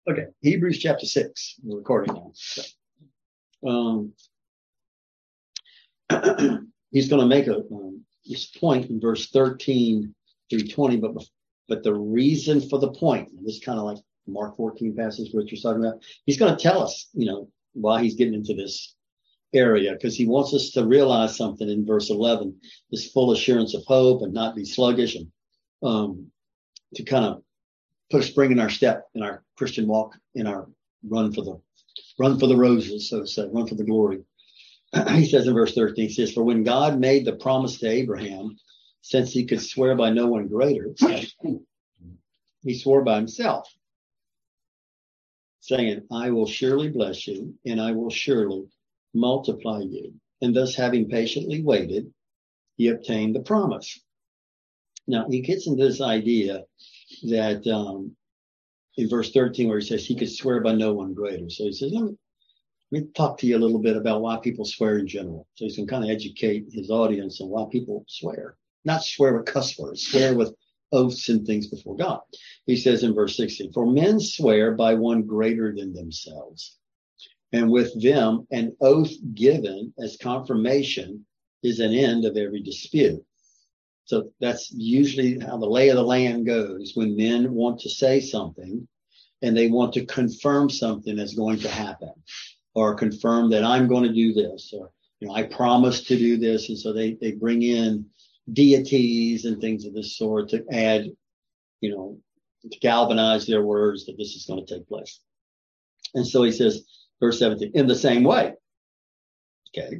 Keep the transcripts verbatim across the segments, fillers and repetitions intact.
Okay, Hebrews chapter six. We're recording now. So, um, he's going to make a um, this point in verse thirteen through twenty, but but the reason for the point, and this kind of like Mark fourteen passage, what you're talking about, he's going to tell us, you know, why he's getting into this area, because he wants us to realize something in verse eleven, this full assurance of hope and not be sluggish, and um, to kind of put a spring in our step in our Christian walk, in our run for the run for the roses, so to say, run for the glory. He says in verse thirteen, he says, for when God made the promise to Abraham, since he could swear by no one greater, he swore by himself, saying, I will surely bless you, and I will surely multiply you. And thus, having patiently waited, he obtained the promise. Now, he gets into this idea that um, in verse thirteen, where he says he could swear by no one greater. So he says, let me, let me talk to you a little bit about why people swear in general. So he's going to kind of educate his audience on why people swear. Not swear with cuss words, swear with oaths and things before God. He says in verse sixteen, for men swear by one greater than themselves, and with them an oath given as confirmation is an end of every dispute. So that's usually how the lay of the land goes when men want to say something and they want to confirm something that's going to happen, or confirm that I'm going to do this, or, you know, I promise to do this. And so they, they bring in deities and things of this sort to add, you know, to galvanize their words that this is going to take place. And so he says, verse seventeen, in the same way, okay,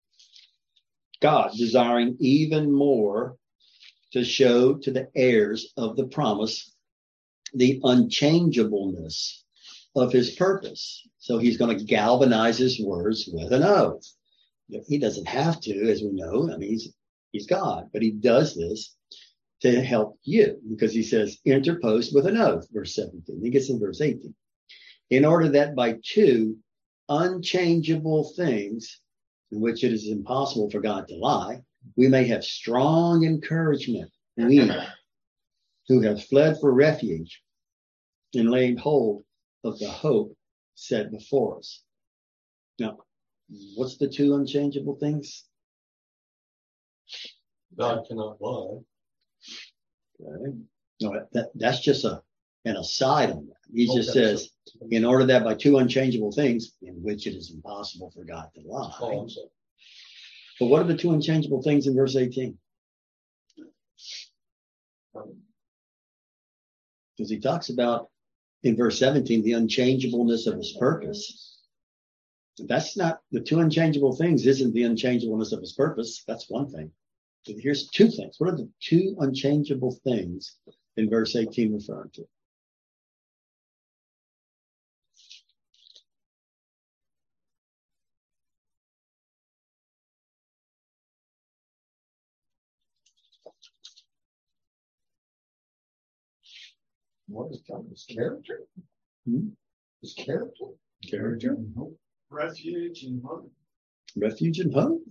God, desiring even more to show to the heirs of the promise the unchangeableness of his purpose. So he's going to galvanize his words with an oath. He doesn't have to, as we know. I mean, he's, he's God, but he does this to help you, because he says, interposed with an oath, verse seventeen. He gets in verse eighteen. In order that by two unchangeable things, in which it is impossible for God to lie, we may have strong encouragement, we who have fled for refuge and laid hold of the hope set before us. Now, what's the two unchangeable things? God cannot lie. Okay. No, that, that's just a an aside on that. He okay, just says, so, in order that by two unchangeable things, in which it is impossible for God to lie. Oh, I'm sorry. But what are the two unchangeable things in verse eighteen? Because he talks about, in verse seventeen, the unchangeableness of his purpose. That's not, the two unchangeable things isn't the unchangeableness of his purpose. That's one thing. So here's two things. What are the two unchangeable things in verse eighteen referring to? What is God? His character? Hmm? His character? Character? And hope. Refuge and hope. Refuge and hope?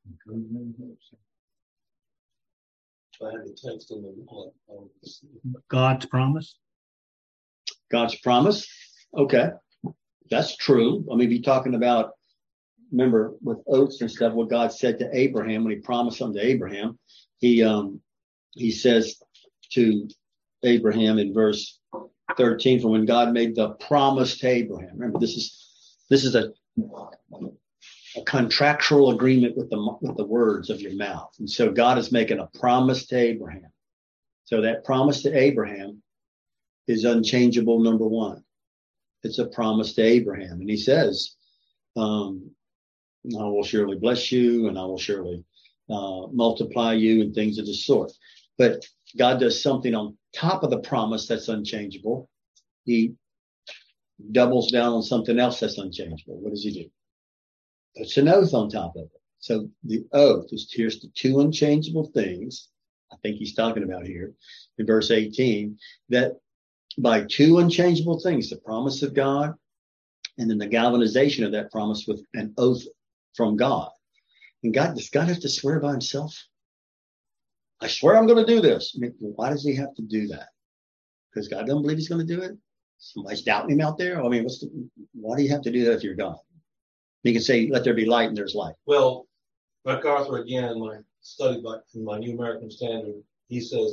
I had the text in the wallet. God's promise? God's promise? Okay. That's true. I mean, be talking about, remember, with oaths and stuff, what God said to Abraham when he promised something to Abraham. He um he says to Abraham in verse thirteen, for when God made the promise to Abraham. Remember, this is this is a, a contractual agreement with the with the words of your mouth. And so God is making a promise to Abraham. So that promise to Abraham is unchangeable, number one. It's a promise to Abraham. And he says, um, I will surely bless you, and I will surely uh, multiply you, and things of this sort. But God does something on top of the promise that's unchangeable. He doubles down on something else that's unchangeable. What does he do? Puts an oath on top of it. So the oath is, here's the two unchangeable things I think he's talking about here in verse eighteen, that by two unchangeable things, the promise of God and then the galvanization of that promise with an oath from God. And God, does God have to swear by himself? I swear I'm going to do this. I mean, why does he have to do that? Because God doesn't believe he's going to do it? Somebody's doubting him out there. I mean, what's the, why do you have to do that if you're God? You can say, let there be light, and there's light. Well, MacArthur, again, in my study by in my New American Standard, he says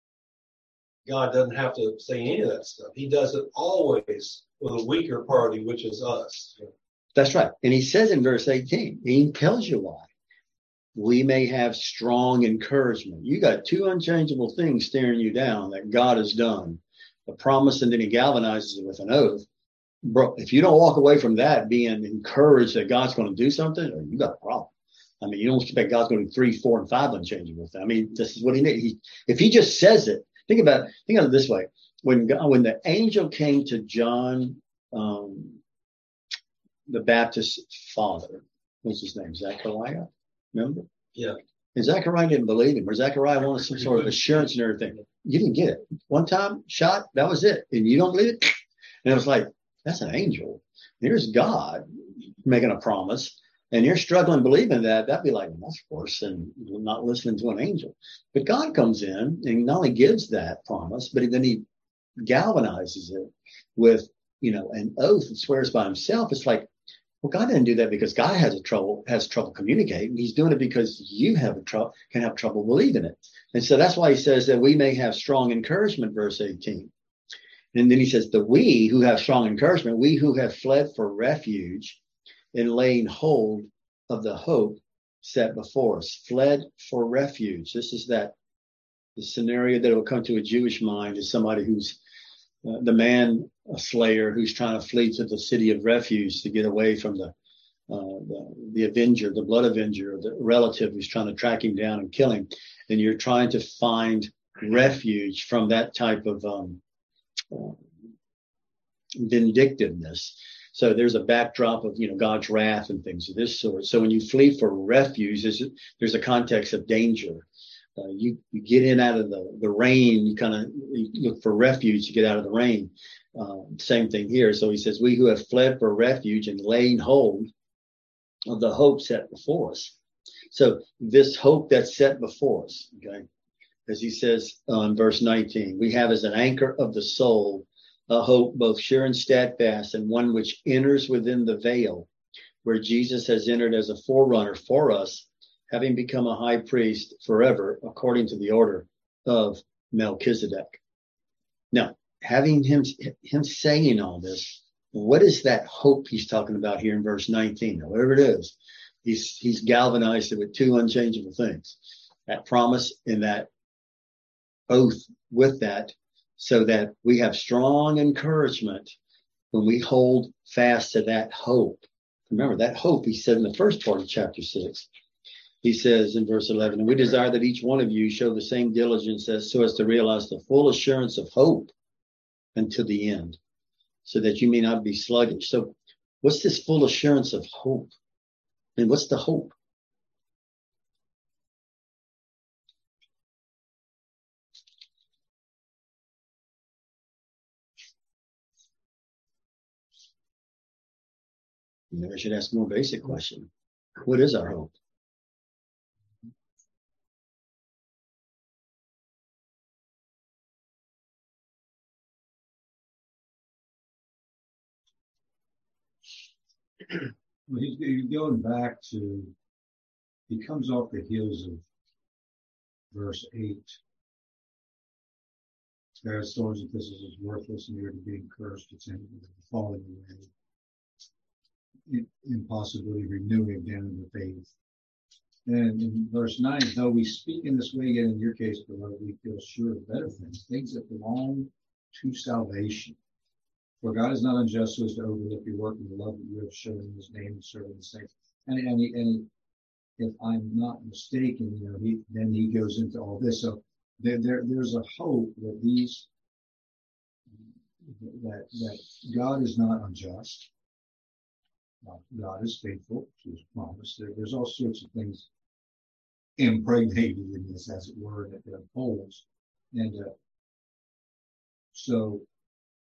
God doesn't have to say any of that stuff. He does it always with a weaker party, which is us. That's right. And he says in verse eighteen, he tells you why. We may have strong encouragement. You got two unchangeable things staring you down that God has done. A promise, and then he galvanizes it with an oath. Bro, if you don't walk away from that being encouraged that God's going to do something, you got a problem. I mean, you don't expect God's going to do three, four, and five unchangeable things. I mean, this is what he needs. He, if he just says it, think about it, think of it this way. When God, when the angel came to John, um, the Baptist's father, what's his name? Zechariah? Remember? Yeah. And Zechariah didn't believe him, or Zechariah wanted some sort of assurance and everything. You didn't get it. One time, shot, that was it. And you don't believe it? And it was like, that's an angel. Here's God making a promise. And you're struggling believing that, that'd be like, well, that's worse than not listening to an angel. But God comes in and not only gives that promise, but then he galvanizes it with, you know, an oath and swears by himself. It's like, well, God didn't do that because God has a trouble, has trouble communicating. He's doing it because you have a trouble, can have trouble believing it. And so that's why he says that we may have strong encouragement, verse eighteen. And then he says, the we who have strong encouragement, we who have fled for refuge in laying hold of the hope set before us, fled for refuge. This is that the scenario that will come to a Jewish mind is somebody who's uh, the man a slayer who's trying to flee to the city of refuge to get away from the, uh, the the avenger, the blood avenger, the relative who's trying to track him down and kill him. And you're trying to find refuge from that type of um, uh, vindictiveness. So there's a backdrop of, you know, God's wrath and things of this sort. So when you flee for refuge, there's, there's a context of danger. Uh, you, you get in out of the, the rain, you kind of look for refuge to get out of the rain. Uh, same thing here. So he says, we who have fled for refuge and laying hold of the hope set before us. So this hope that's set before us, okay, as he says on verse nineteen, we have as an anchor of the soul a hope both sure and steadfast, and one which enters within the veil, where Jesus has entered as a forerunner for us, having become a high priest forever, according to the order of Melchizedek. Now, having him, him saying all this, what is that hope he's talking about here in verse nineteen? Now, whatever it is, he's, he's galvanized it with two unchangeable things, that promise and that oath with that, so that we have strong encouragement when we hold fast to that hope. Remember, that hope, he said in the first part of chapter six, he says in verse eleven, and we desire that each one of you show the same diligence as so as to realize the full assurance of hope until the end, so that you may not be sluggish. So what's this full assurance of hope? And what's the hope? Maybe I should ask a more basic question. What is our hope? Well, he's, he's going back to, he comes off the heels of verse eight. God's thorns and thistles is worthless and you're to be cursed. It's in falling away. Impossibility renewing again in the faith. And in verse nine, though we speak in this way, yet in your case, beloved, we feel sure of better things, things that belong to salvation. For God is not unjust so as to overlook your work and the love that you have shown in his name and serving the saints. And, and, he, and if I'm not mistaken, you know, he, then he goes into all this. So there, there, there's a hope that these, that, that God is not unjust. God is faithful to his promise. There, there's all sorts of things impregnated in this, as it were, that it upholds. And uh, so,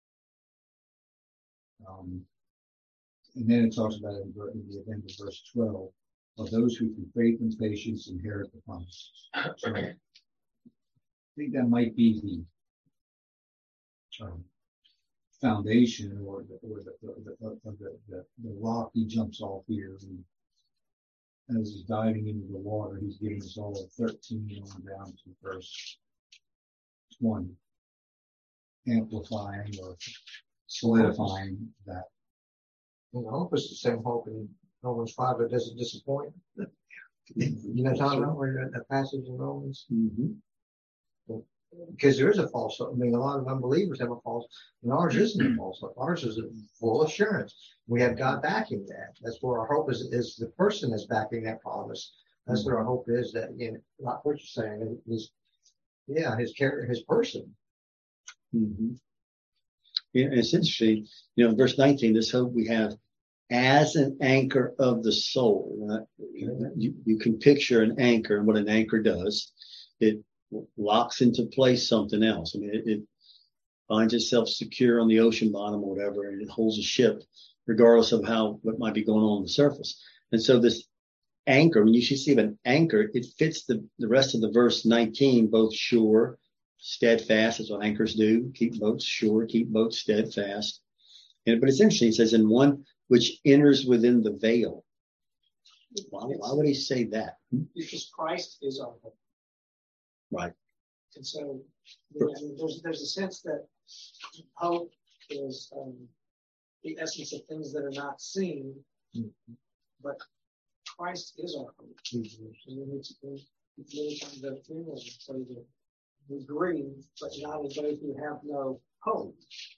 um, and then it talks about it in, in the end of verse twelve, of those who through faith and patience inherit the promises. So I think that might be the um, foundation or the or the the, the, the, the, the rock he jumps off here. And as he's diving into the water, he's giving us all of thirteen on down to verse twenty, amplifying or solidifying that. You know, hope is the same hope in Romans five that doesn't disappoint. You know, talking about where you're at that passage in Romans. Mm-hmm. Because there is a false hope. I mean, a lot of unbelievers have a false, and ours isn't a false hope. Ours is a full assurance. We have God backing that. That's where our hope is, is the person that's backing that promise. That's mm-hmm. where our hope is, that, you know, like what you're saying, is, yeah, his character, his person. Mm-hmm. Yeah, it's interesting. You know, verse nineteen, this hope we have as an anchor of the soul. Right? You, you can picture an anchor and what an anchor does. It locks into place something else. I mean, it, it finds itself secure on the ocean bottom or whatever, and it holds a ship regardless of how, what might be going on on the surface. And so this anchor, when you see an anchor, it fits the, the rest of the verse nineteen, both sure, steadfast. That's what anchors do. Keep boats sure, keep boats steadfast. And, but it's interesting. It says, in one which enters within the veil. Why, why would he say that? Because Christ is our hope. Right. And so, I mean, there's there's a sense that hope is um, the essence of things that are not seen, mm-hmm. but Christ is our hope. Mm-hmm. And it's, it's really kind of the thing of so that we grieve, but not as those who have no hope.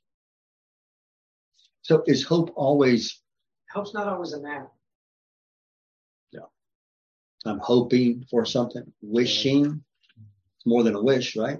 So is hope always? Hope's not always a now. No. I'm hoping for something, wishing. Right. More than a wish, right?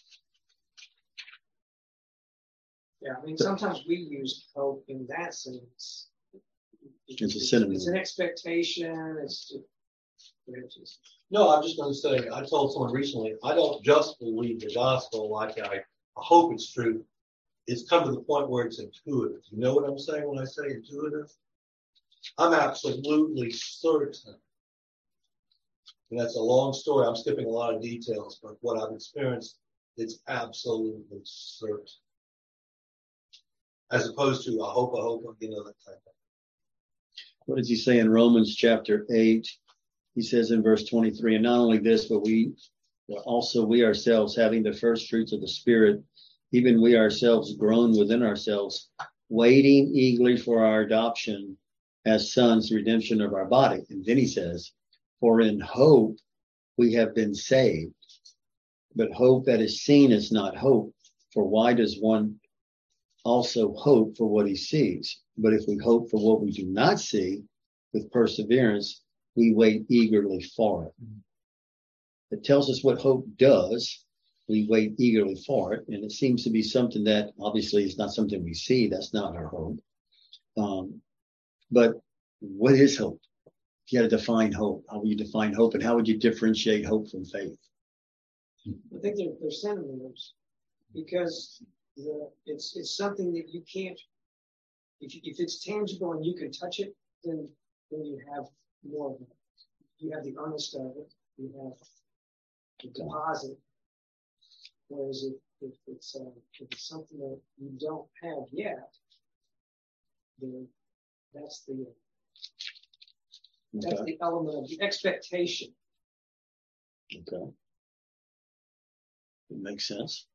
Yeah, I mean, sometimes we use hope in that sense. It's a synonym. It's an expectation. It's just, it's just. No, I'm just going to say, I told someone recently, I don't just believe the gospel like I, I hope it's true. It's come to the point where it's intuitive. You know what I'm saying when I say intuitive? I'm absolutely certain. And that's a long story. I'm skipping a lot of details, but what I've experienced, it's absolutely certain. As opposed to, I hope, I hope, you know, that type of thing. What does he say in Romans chapter eight? He says in verse twenty-three, and not only this, but we also we ourselves, having the first fruits of the Spirit, even we ourselves groan within ourselves, waiting eagerly for our adoption as sons, the redemption of our body. And then he says, for in hope we have been saved. But hope that is seen is not hope. For why does one also hope for what he sees? But if we hope for what we do not see, with perseverance, we wait eagerly for it. It tells us what hope does. We wait eagerly for it. And it seems to be something that obviously is not something we see. That's not our hope. Um, but what is hope? You got to define hope. How would you define hope, and how would you differentiate hope from faith? I think they're, they're synonyms because the, it's it's something that you can't. If you, if it's tangible and you can touch it, then then you have more of it. You have the earnest of it. You have the deposit. Whereas if, if it's uh, if it's something that you don't have yet, then that's the That's okay. the element of the expectation. Okay. It makes sense.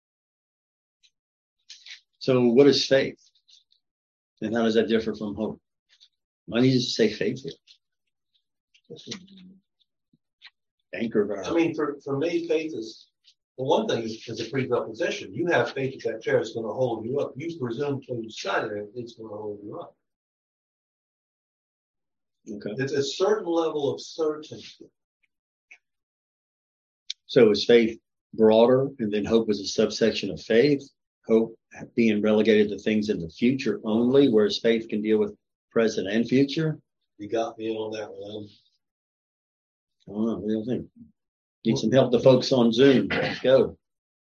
So what is faith? And how does that differ from hope? Why do you just say faith here? Anchor of our I mean, for, for me, faith is, well, one thing is, is a presupposition. You have faith that that chair is going to hold you up. You presume when you sat it, it's going to hold you up. Okay. It's a certain level of certainty. So is faith broader, and then hope is a subsection of faith? Hope being relegated to things in the future only, whereas faith can deal with present and future? You got me on that one. I don't know. What do you think? Need some help, the folks on Zoom. Let's go.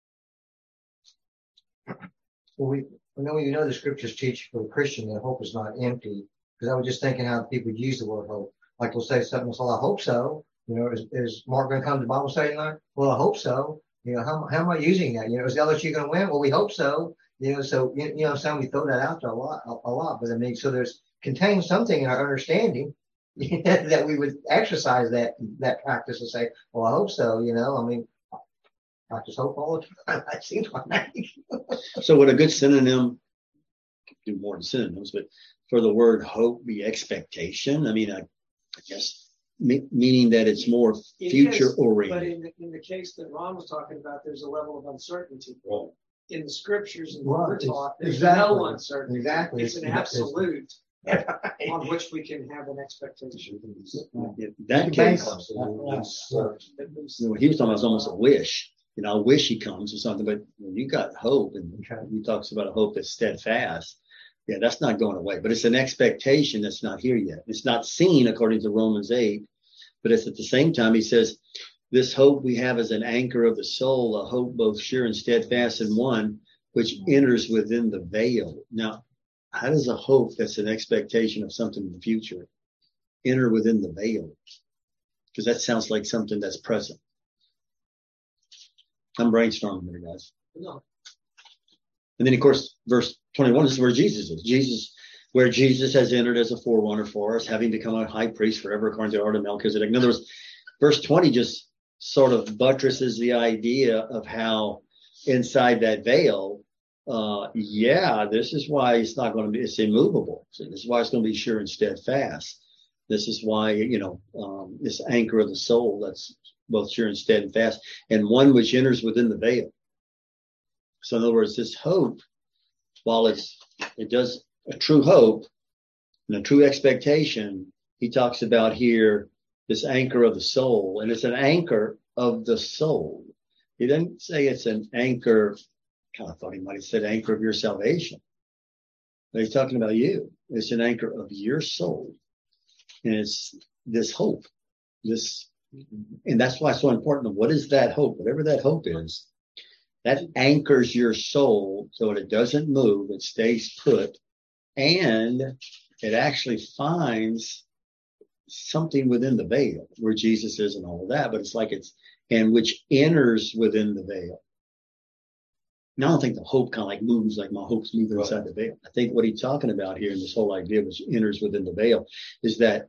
Well, we, we know you know the scriptures teach for the Christian that hope is not empty. Because I was just thinking how people use the word hope. Like they'll say something, well, I hope so. You know, is, is Mark going to come to Bible study tonight? Well, I hope so. You know, how, how am I using that? You know, is L S U going to win? Well, we hope so. You know, so, you, you know, some we throw that out there a lot, a, a lot, but I mean, so there's contains something in our understanding that we would exercise that, that practice and say, well, I hope so, you know, I mean, practice hope all the time. I seem like. So would a good synonym, do more than synonyms, but for the word hope be expectation? I mean, I, I guess me, meaning that it's more It future is, oriented. But in the, in the case that Ron was talking about, there's a level of uncertainty. Right. In the scriptures and Right, what we're taught, there's exactly. no uncertainty. Exactly. It's an It's- absolute on which we can have an expectation. In that Bank case, on it. At least. you know, what he was talking about was almost a wish. You know, I wish he comes or something, but when you got hope, and he talks about a hope that's steadfast. Yeah, that's not going away, but it's an expectation that's not here yet. It's not seen according to Romans eight, but it's at the same time, he says, this hope we have as an anchor of the soul, a hope both sure and steadfast and one, which enters within the veil. Now, how does a hope that's an expectation of something in the future enter within the veil? Because that sounds like something that's present. I'm brainstorming there, guys. No. And then, of course, verse twenty-one is where Jesus is. Jesus, where Jesus has entered as a forerunner for us, having become a high priest forever according to the order of Melchizedek. In other words, verse twenty just sort of buttresses the idea of how inside that veil, uh, yeah, this is why it's not going to be, it's immovable. So this is why it's going to be sure and steadfast. This is why, you know, um, this anchor of the soul that's both sure and steadfast, and one which enters within the veil. So in other words, this hope, while it's, it does a true hope and a true expectation, he talks about here, this anchor of the soul, and it's an anchor of the soul. He didn't say it's an anchor. Kind of thought he might have said anchor of your salvation. But he's talking about you. It's an anchor of your soul. And it's this hope, this, and that's why it's so important. What is that hope? Whatever that hope is, that anchors your soul so that it doesn't move, it stays put, and it actually finds something within the veil where Jesus is and all of that. But it's like it's, and which enters within the veil. Now, I don't think the hope kind of like moves like my hope's moving Right. inside the veil. I think what he's talking about here in this whole idea, which enters within the veil, is that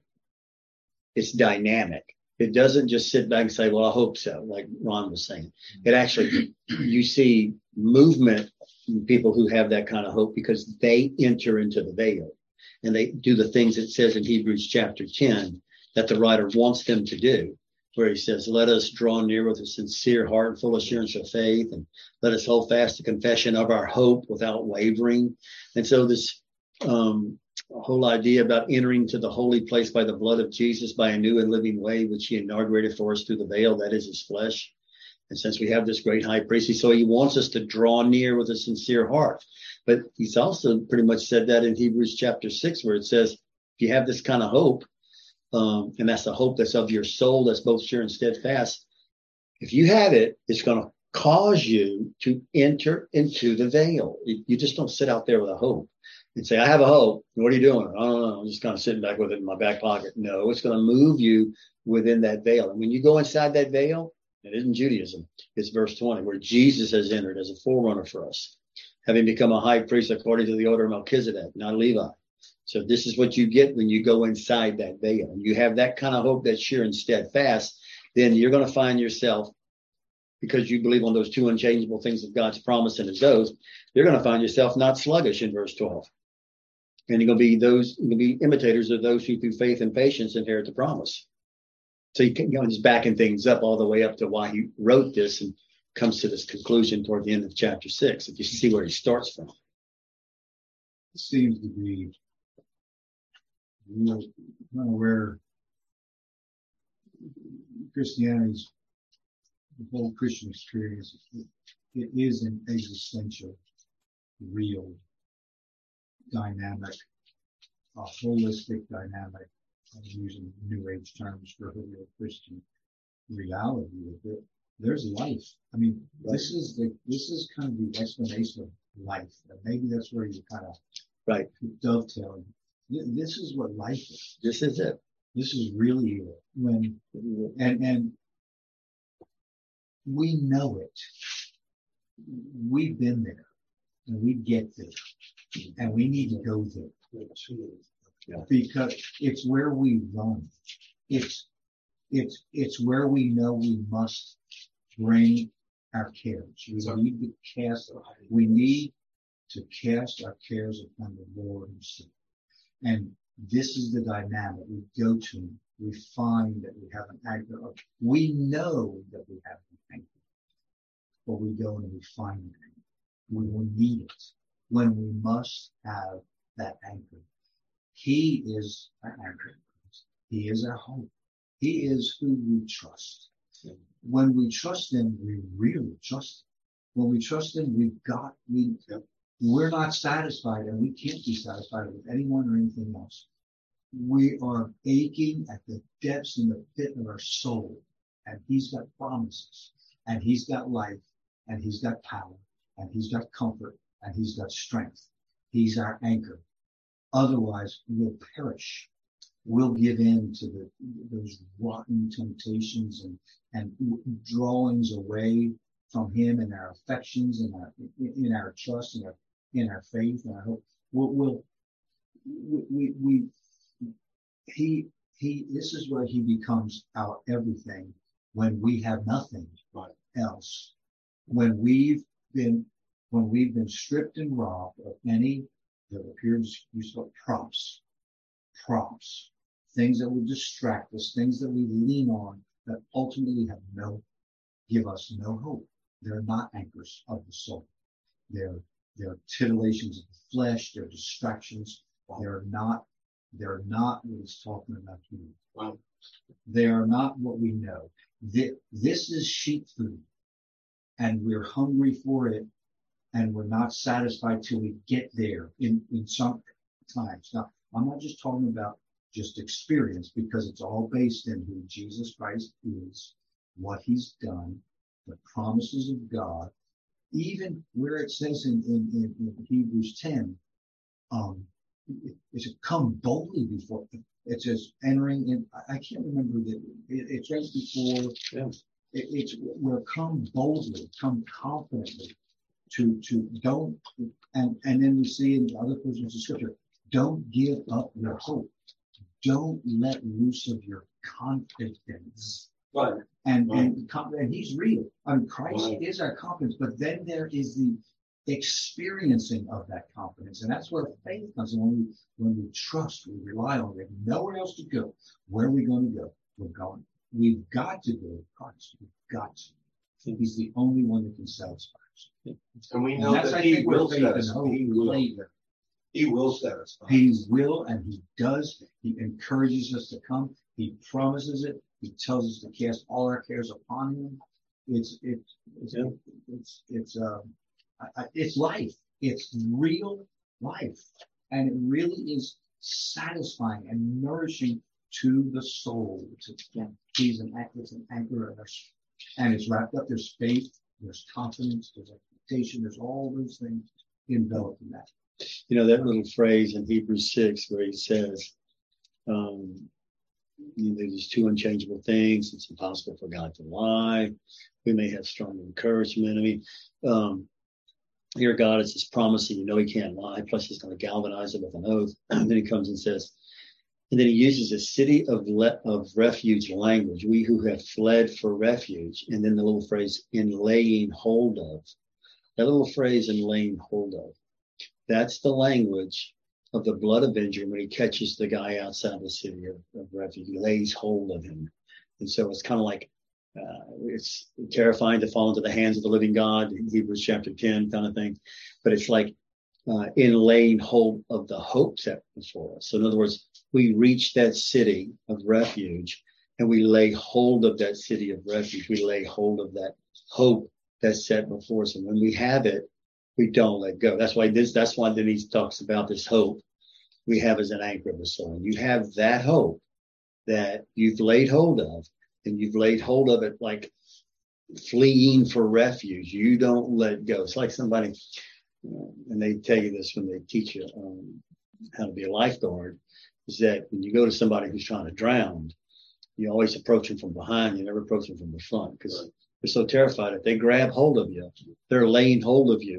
it's dynamic. It doesn't just sit back and say, well, I hope so, like Ron was saying. It actually, you see movement in people who have that kind of hope because they enter into the veil and they do the things it says in Hebrews chapter ten that the writer wants them to do, where he says, let us draw near with a sincere heart and full assurance of faith, and let us hold fast the confession of our hope without wavering. And so this um, whole idea about entering to the holy place by the blood of Jesus, by a new and living way, which he inaugurated for us through the veil, that is his flesh. And since we have this great high priest, so he wants us to draw near with a sincere heart. But he's also pretty much said that in Hebrews chapter six, where it says, if you have this kind of hope, um, and that's a hope that's of your soul, that's both sure and steadfast. If you have it, it's going to cause you to enter into the veil. You just don't sit out there with a hope and say, I have a hope. What are you doing? I don't know. I'm just kind of sitting back with it in my back pocket. No, it's going to move you within that veil. And when you go inside that veil, it isn't Judaism. It's verse twenty, where Jesus has entered as a forerunner for us, having become a high priest according to the order of Melchizedek, not Levi. So this is what you get when you go inside that veil. And you have that kind of hope that's sure and steadfast, then you're going to find yourself, because you believe on those two unchangeable things of God's promise and his oath, you're going to find yourself not sluggish in verse twelve. And you're going to be those, you're going to be imitators of those who through faith and patience inherit the promise. So you can, you know, just backing things up all the way up to why he wrote this and comes to this conclusion toward the end of chapter six, if you see where he starts from. It seems to be, you know, kind of where Christianity's, the whole Christian experience, it, it is an existential, real, dynamic, a holistic dynamic. I'm using New Age terms for a real Christian reality of it. There's life. I mean, right. this is the this is kind of the explanation of life. And maybe that's where you kind of right dovetail. This is what life is. This is it. This is really it. When and and we know it. We've been there. and we get there, and we need to go there. Yeah. Because it's where we run. It's, it's, it's where we know we must bring our cares. We so, need to cast, we need to cast our cares upon the Lord himself. And this is the dynamic. We go to him. We find that we have an anchor. We know that we have an anchor. But we go and we find it. When we need it. When we must have that anchor. He is our anchor. He is our hope. He is who we trust. When we trust him, we really trust him. When we trust him, we've got, we, we're not satisfied, and we can't be satisfied with anyone or anything else. We are aching at the depths and the pit of our soul, and he's got promises, and he's got life, and he's got power, and he's got comfort, and he's got strength. He's our anchor. Otherwise, we'll perish. We'll give in to the, those rotten temptations and, and drawings away from him and our affections and our, in our trust and our, in our faith and our hope. We'll, we'll we, we, he, he, this is where he becomes our everything when we have nothing else. When we've been, when we've been stripped and robbed of any that appears useful props, props, things that will distract us, things that we lean on that ultimately have no, give us no hope. They're not anchors of the soul. They're, they're titillations of the flesh. They're distractions. They're not, they're not what he's talking about here. Wow. They are not what we know. This is sheep food, and we're hungry for it, and we're not satisfied till we get there in, in some times. Now, I'm not just talking about just experience, because it's all based in who Jesus Christ is, what he's done, the promises of God, even where it says in, in, in, in Hebrews ten, um, it, it's a come boldly before. It says entering in, I can't remember that it, it's right before, yeah. it, it's we're come boldly, come confidently to, to don't, and, and then we see in other portions of scripture, don't give up your hope. Don't let loose of your confidence. Right. And, right. and, and he's real. I mean, Christ right. is our confidence, but then there is the experiencing of that confidence. And that's where faith comes in. When we, when we trust, we rely on it. We have nowhere else to go. Where are we going to go? We're going. We've got to go with Christ. We've got to. He's the only one that can satisfy us. And we know and that he will satisfy. He will. He will satisfy. He will, and he does. He encourages us to come. He promises it. He tells us to cast all our cares upon him. It's it, it's yeah. it's it's uh it's life. It's real life, and it really is satisfying and nourishing to the soul. It's, yeah, he's an anchor, it's an anchor of us, and it's wrapped up. There's faith, there's confidence, there's expectation, there's all those things enveloped in that. You know, that little phrase in Hebrews six where he says, um, you know, there's two unchangeable things. It's impossible for God to lie. We may have strong encouragement. I mean, um, here God is just promising, you know, he can't lie. Plus he's going to galvanize it with an oath. And then he comes and says, and then he uses a city of le- of refuge language. We who have fled for refuge. And then the little phrase, in laying hold of. That little phrase, in laying hold of. That's the language of the blood avenger when he catches the guy outside the city of, of refuge. He lays hold of him. And so it's kind of like, uh, it's terrifying to fall into the hands of the living God, in Hebrews chapter ten kind of thing. But it's like uh, in laying hold of the hope set before us. So in other words, we reach that city of refuge and we lay hold of that city of refuge. We lay hold of that hope that's set before us. And when we have it, we don't let go. That's why this, that's why then he talks about this hope we have as an anchor of the soul. And you have that hope that you've laid hold of, and you've laid hold of it like fleeing for refuge. You don't let go. It's like somebody, uh, and they tell you this when they teach you um, how to be a lifeguard, is that when you go to somebody who's trying to drown, you always approach them from behind. You never approach them from the front, because they're so terrified. If they grab hold of you, they're laying hold of you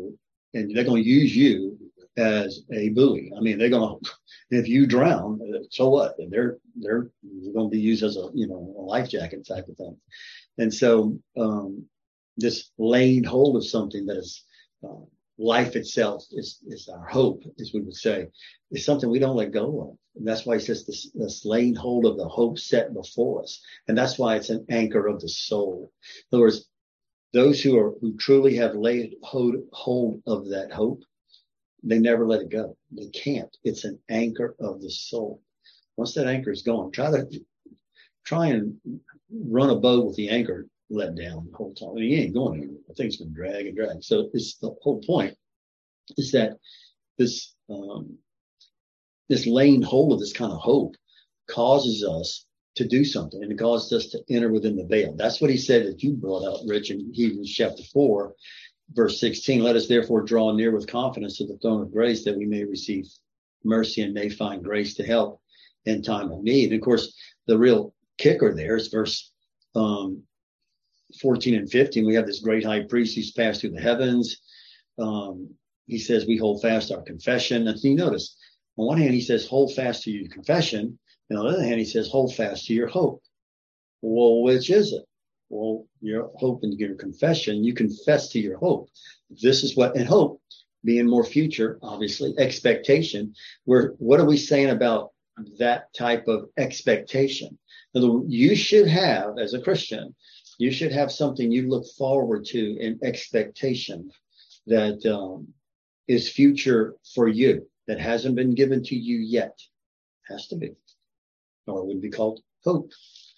and they're going to use you as a buoy. I mean, they're going to, if you drown, so what? They're, they're going to be used as a, you know, a life jacket type of thing. And so, um, this laying hold of something that is, uh, life itself is, is our hope, as we would say, is something we don't let go of. And that's why he says this, this laying hold of the hope set before us. And that's why it's an anchor of the soul. In other words, those who are, who truly have laid hold, hold of that hope, they never let it go. They can't. It's an anchor of the soul. Once that anchor is gone, try to, try and run a boat with the anchor let down the whole time. I mean, you ain't going anywhere. The thing's going to drag and drag. So it's the whole point is that this, um, this laying hold of this kind of hope causes us to do something, and it causes us to enter within the veil. That's what he said that you brought out, Rich, in Hebrews chapter four, verse sixteen. Let us therefore draw near with confidence to the throne of grace that we may receive mercy and may find grace to help in time of need. And of course, the real kicker there is verse, um, fourteen and fifteen. We have this great high priest who's passed through the heavens. Um, he says we hold fast our confession. And you notice, on one hand, he says hold fast to your confession. And on the other hand, he says hold fast to your hope. Well, which is it? Well, your hope and your confession, you confess to your hope. This is what, and hope being more future, obviously, expectation. We're, what are we saying about that type of expectation? In other words, you should have, as a Christian, you should have something you look forward to in expectation that um, is future for you, that hasn't been given to you yet. Has to be. Or it would be called hope.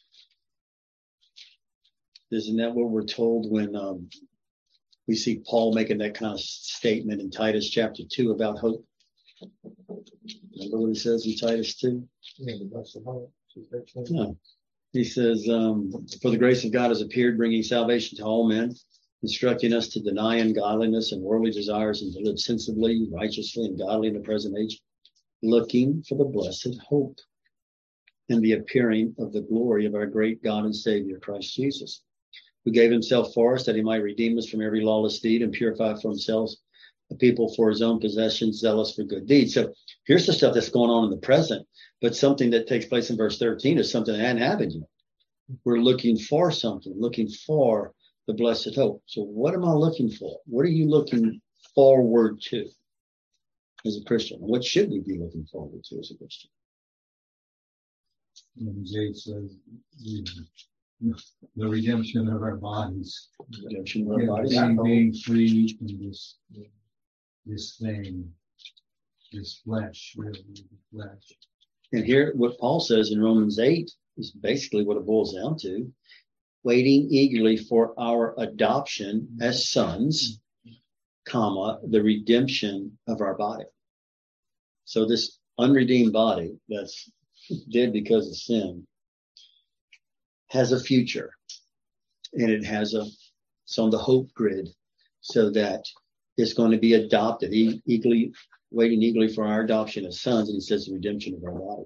Isn't that what we're told when um, we see Paul making that kind of statement in Titus chapter two about hope? Remember what he says in Titus two? No. He says, um, for the grace of God has appeared, bringing salvation to all men, instructing us to deny ungodliness and worldly desires and to live sensibly, righteously, and godly in the present age, looking for the blessed hope and the appearing of the glory of our great God and Savior, Christ Jesus, who gave himself for us that he might redeem us from every lawless deed and purify for himself a people for his own possession, zealous for good deeds. So here's the stuff that's going on in the present, but something that takes place in verse thirteen is something that hadn't happened yet. We're looking for something, looking for the blessed hope. So what am I looking for? What are you looking forward to as a Christian? What should we be looking forward to as a Christian? Romans eight says the redemption of our bodies. Redemption of our bodies. Being, being free from this, this thing, this flesh, really, flesh. And here, what Paul says in Romans eight is basically what it boils down to. Waiting eagerly for our adoption as sons, comma, the redemption of our body. So this unredeemed body that's dead because of sin has a future, and it has a, it's on the hope grid, so that it's going to be adopted, e- eagerly, waiting eagerly for our adoption as sons, and he says the redemption of our body.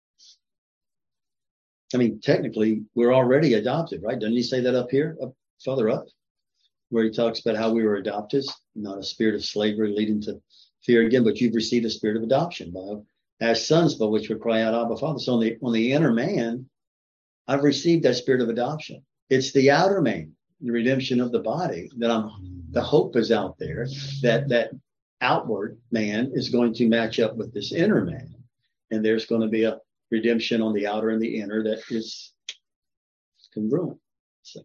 I mean, technically, we're already adopted, right? Doesn't he say that up here, up further up, where he talks about how we were adopted, not a spirit of slavery leading to fear again, but you've received a spirit of adoption by as sons, by which we cry out, Abba, Father. So on the on the inner man, I've received that spirit of adoption. It's the outer man, the redemption of the body, that I'm. The hope is out there that that outward man is going to match up with this inner man, and there's going to be a redemption on the outer and the inner that is congruent. So.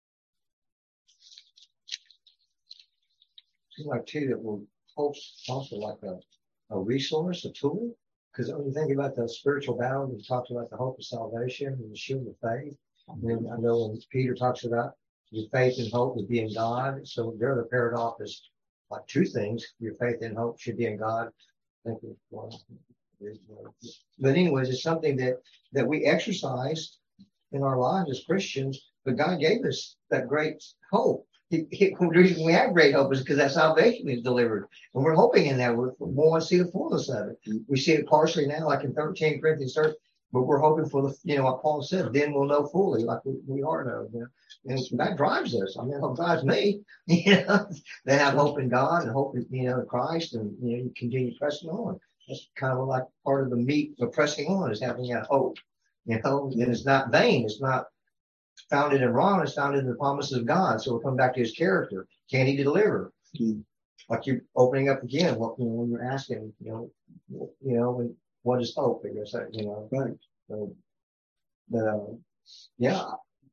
Seems like too that we're also like a, a resource, a tool. Because when you think about the spiritual battle, we talked about the hope of salvation and the shield of faith. And then I know when Peter talks about your faith and hope would be in God. So there the paired off is like two things. Your faith and hope should be in God. I think it's one. But anyways, it's something that, that we exercise in our lives as Christians, but God gave us that great hope. He, he, the reason we have great hope is because that salvation is delivered. And we're hoping in that. We want to see the fullness of it. We see it partially now, like in thirteen Corinthians but we're hoping for the, you know, what Paul said, then we'll know fully, like we, we are know. You know? And that drives us. I mean, that drives me. You know, they have hope in God and hope in, you know, in Christ, and you know, you continue pressing on. That's kind of like part of the meat of pressing on, is having that hope. You know, and it's not vain. It's not founded in wrong. It's founded in the promises of God. So we'll come back to His character. Can He deliver? Mm-hmm. Like you're opening up again. What, you know, when you're asking, you know, you know, when, what is hope? I guess, you know, right. So, but, uh, yeah,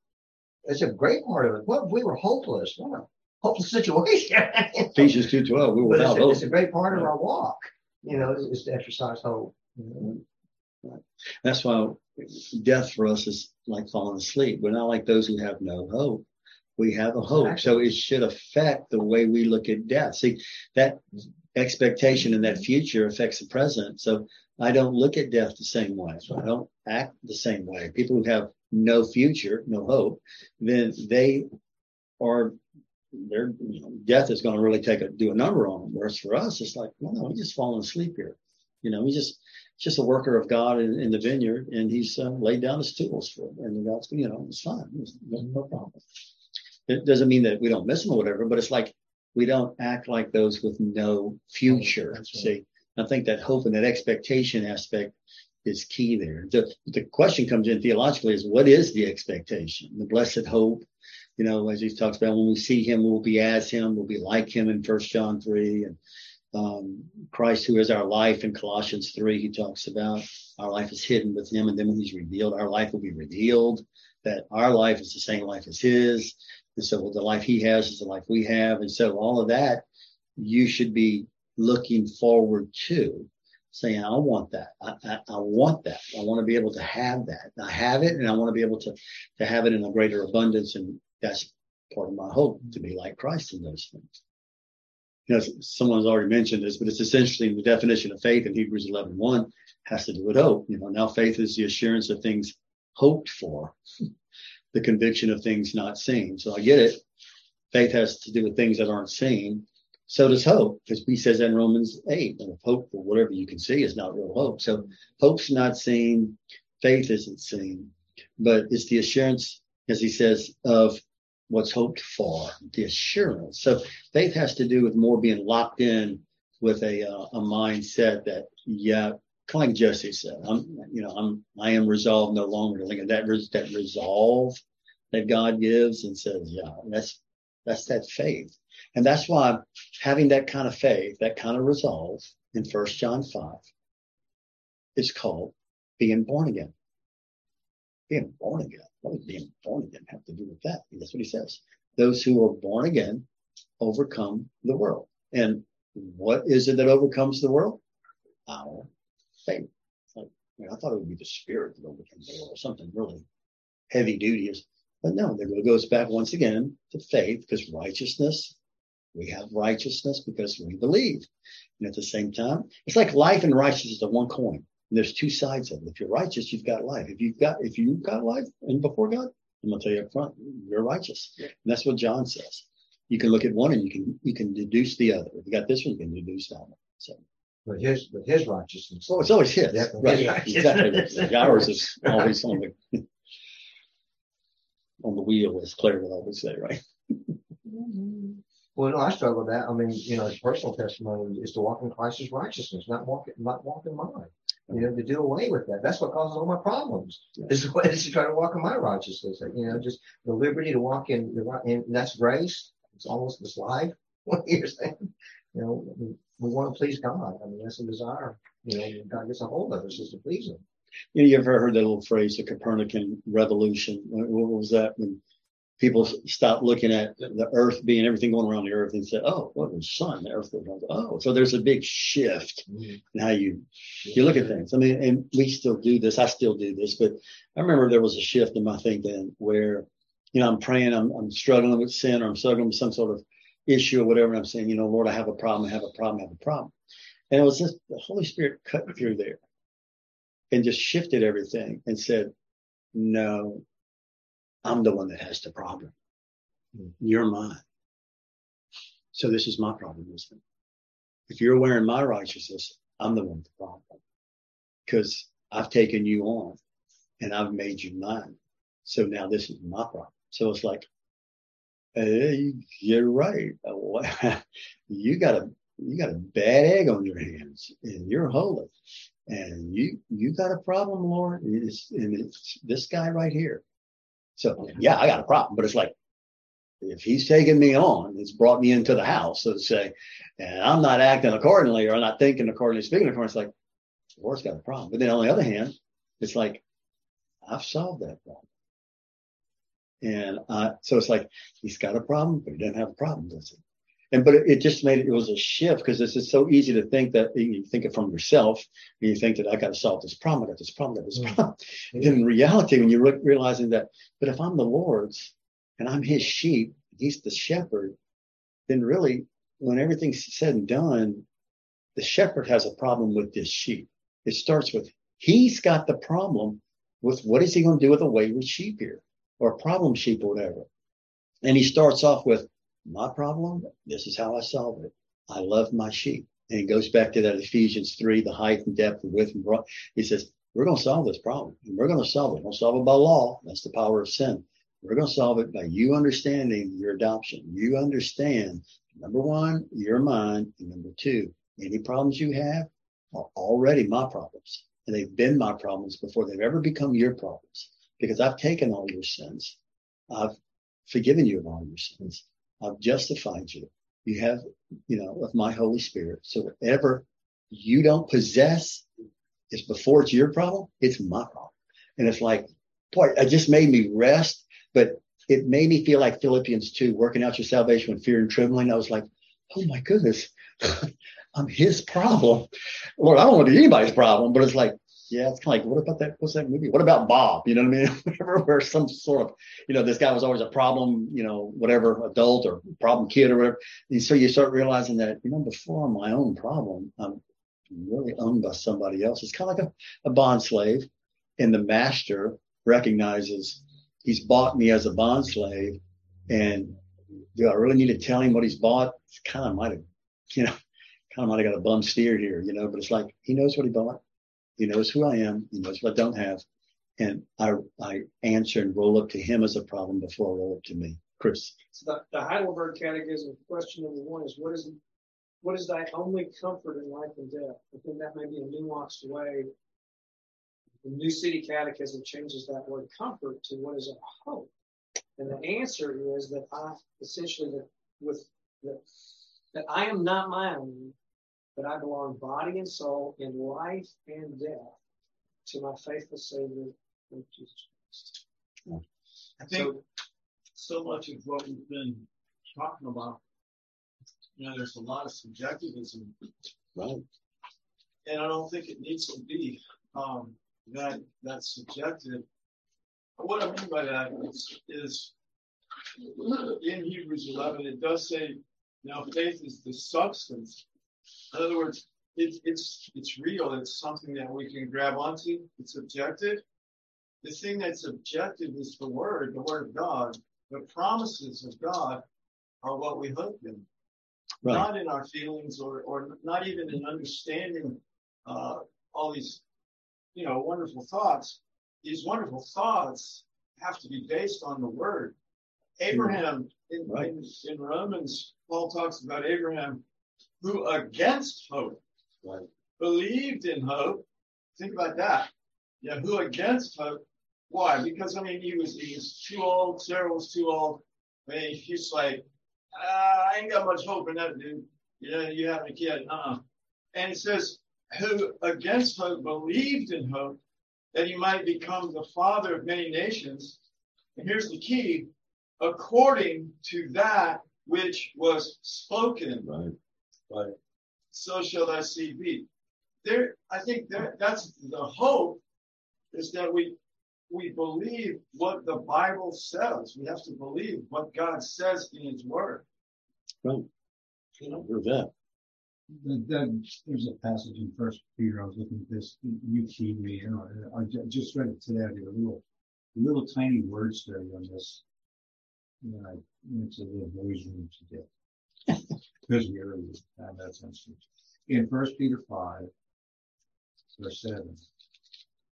it's a great part of it. Well, we were hopeless. What a hopeless situation. Ephesians two twelve. We were but without it's, a, hope. it's a great part of our walk. You know, is to exercise hope. You know? Right. That's why death for us is like falling asleep. We're not like those who have no hope. We have a hope. Exactly. So it should affect the way we look at death. See, that expectation in that future affects the present. So I don't look at death the same way. So I don't act the same way. People who have no future, no hope, then they are, their you know, death is going to really take a, do a number on them. Whereas for us, it's like, well, no, we're just falling asleep here. You know, we just, just a worker of God in, in the vineyard, and He's uh, laid down His tools for it. And God's, you know, it's fine. There's no, no problem. It doesn't mean that we don't miss them or whatever, but it's like we don't act like those with no future. Right. See, I think that hope and that expectation aspect is key there. The, the question comes in theologically is, what is the expectation? The blessed hope, you know, as he talks about, when we see Him, we'll be as Him, we'll be like Him in First John three, and um, Christ, who is our life, in Colossians three, he talks about our life is hidden with Him, and then when He's revealed, our life will be revealed, that our life is the same life as His. And so the life He has is the life we have. And so all of that, you should be looking forward to, saying, I want that. I, I, I want that. I want to be able to have that. I have it, and I want to be able to, to have it in a greater abundance. And that's part of my hope, to be like Christ in those things. You know, someone's already mentioned this, but it's essentially the definition of faith in Hebrews eleven one has to do with hope. You know, now faith is the assurance of things hoped for, the conviction of things not seen. So I get it. Faith has to do with things that aren't seen. So does hope, because he says that in Romans eight, and if hope for whatever you can see is not real hope. So hope's not seen, faith isn't seen, but it's the assurance, as he says, of what's hoped for, the assurance. So faith has to do with more being locked in with a uh, a mindset that, yeah, kind of like Jesse said, I'm, you know, I'm, I am resolved no longer to think of that, that resolve that God gives, and says, yeah, that's, that's that faith. And that's why having that kind of faith, that kind of resolve in First John five is called being born again. Being born again. What does being born again have to do with that? And that's what he says. Those who are born again overcome the world. And what is it that overcomes the world? Our faith. Like, I mean, I thought it would be the Spirit that overcomes the world, or something really heavy duty. But no, it goes back once again to faith, because righteousness, we have righteousness because we believe. And at the same time, it's like life and righteousness are one coin. And there's two sides of it. If you're righteous, you've got life. If you've got, if you've got life and before God, I'm going to tell you up front, you're righteous. And that's what John says. You can look at one and you can, you can deduce the other. If you got this one, you can deduce that one. So. But his, but his righteousness. Oh, it's always his. Yeah, right. His exactly. Ours is always on the, on the wheel, as Claire would always say, right? Well, no, I struggle with that. I mean, you know, his personal testimony is to walk in Christ's righteousness, not walk in, not walk in mine. You know, to do away with that. That's what causes all my problems. Yeah. Is is to try to walk in my righteousness. You know, just the liberty to walk in the right, and that's grace. It's almost this life. What you're saying, you know, we, we want to please God. I mean, that's a desire. You know, God gets a hold of us is to please Him. You know, you ever heard that little phrase, the Copernican revolution? What was that? When people stopped looking at the Earth being everything going around the Earth and said, "Oh, what was the sun? The Earth goes around." Oh, so there's a big shift mm-hmm. in how you you look at things. I mean, and we still do this. I still do this, but I remember there was a shift in my thinking where, you know, I'm praying, I'm, I'm struggling with sin, or I'm struggling with some sort of issue or whatever, and I'm saying, you know, Lord, I have a problem, I have a problem, I have a problem, and it was just the Holy Spirit cut through there and just shifted everything and said, "No, I'm the one that has the problem. You're mine. So this is my problem, isn't it? If you're wearing my righteousness, I'm the one with the problem, because I've taken you on and I've made you mine. So now this is my problem. So it's like, hey, you're right. You got a you got a bad egg on your hands, and you're holy, and you you got a problem, Lord. It's, and it's this guy right here. So yeah, I got a problem, but it's like, if he's taken me on, it's brought me into the house, so to say, and I'm not acting accordingly, or I'm not thinking accordingly, speaking accordingly, it's like, the Lord's got a problem. But then on the other hand, it's like, I've solved that problem. And uh, so it's like, he's got a problem, but he doesn't have a problem, does he? And but it, it just made it, it was a shift, because this is so easy to think that you think it from yourself, and you think that I got to solve this problem, I got this problem, I got this problem. Mm-hmm. And then in reality, when you're re- realizing that, but if I'm the Lord's and I'm his sheep, he's the shepherd, then really, when everything's said and done, the shepherd has a problem with this sheep. It starts with, he's got the problem with what is he going to do with a wayward sheep here, or a problem sheep or whatever. And he starts off with, my problem, this is how I solve it. I love my sheep. And he goes back to that Ephesians three, the height and depth, the width and broad. He says, we're going to solve this problem. And we're going to solve it. We're going to solve it by law. That's the power of sin. We're going to solve it by you understanding your adoption. You understand, number one, you're mine. And number two, any problems you have are already my problems. And they've been my problems before they've ever become your problems. Because I've taken all your sins. I've forgiven you of all your sins. I've justified you. You have, you know, of my Holy Spirit. So whatever you don't possess is before it's your problem, it's my problem. And it's like, boy, it just made me rest, but it made me feel like Philippians two, working out your salvation with fear and trembling. I was like, oh my goodness, I'm his problem. Lord, I don't want to be anybody's problem, but it's like, yeah, it's kind of like, what about that? What's that movie? What about Bob? You know what I mean? Whatever, where some sort of, you know, this guy was always a problem, you know, whatever, adult or problem kid or whatever. And so you start realizing that, you know, before I'm my own problem, I'm really owned by somebody else. It's kind of like a, a bond slave, and the master recognizes he's bought me as a bond slave. And do I really need to tell him what he's bought? It's kind of might have, you know, kind of might have got a bum steer here, you know, but it's like, he knows what he bought. He knows who I am. He knows what I don't have. And I I answer and roll up to him as a problem before I roll up to me. Chris. So the, the Heidelberg Catechism, question number one is, what is what is thy only comfort in life and death? I think that may be a nuanced way. The New City Catechism changes that word comfort to what is a hope. And the answer is that I essentially that with that, that I am not my own, but I belong body and soul in life and death to my faithful Savior, Jesus Christ. I think so, so much of what we've been talking about, you know, there's a lot of subjectivism. Right. And I don't think it needs to be um, that that subjective. What I mean by that is, is in Hebrews eleven, it does say, now faith is the substance. In other words, it, it's it's real. It's something that we can grab onto. It's objective. The thing that's objective is the Word, the Word of God. The promises of God are what we hope in. Right. Not in our feelings or, or not even in understanding uh, all these, you know, wonderful thoughts. These wonderful thoughts have to be based on the Word. Abraham, in, right. in, in Romans, Paul talks about Abraham, who against hope, right, believed in hope. Think about that. Yeah, who against hope. Why? Because, I mean, he was he was too old. Sarah was too old. I mean, he's like, uh, I ain't got much hope in that, dude. You know, you have a kid. Uh-uh. And it says, who against hope believed in hope that he might become the father of many nations. And here's the key, according to that which was spoken. Right. Right. So shall thy seed be. There, I think that that's the hope, is that we we believe what the Bible says. We have to believe what God says in His Word. Right. You know, we're that. The, the, there's a passage in First Peter. I was looking at this. You keyed me. You know, I just read it today. I did a little, little tiny word study on this. And I went to the boys' room today. Because we early, and that's interesting. In First Peter five, verse seven,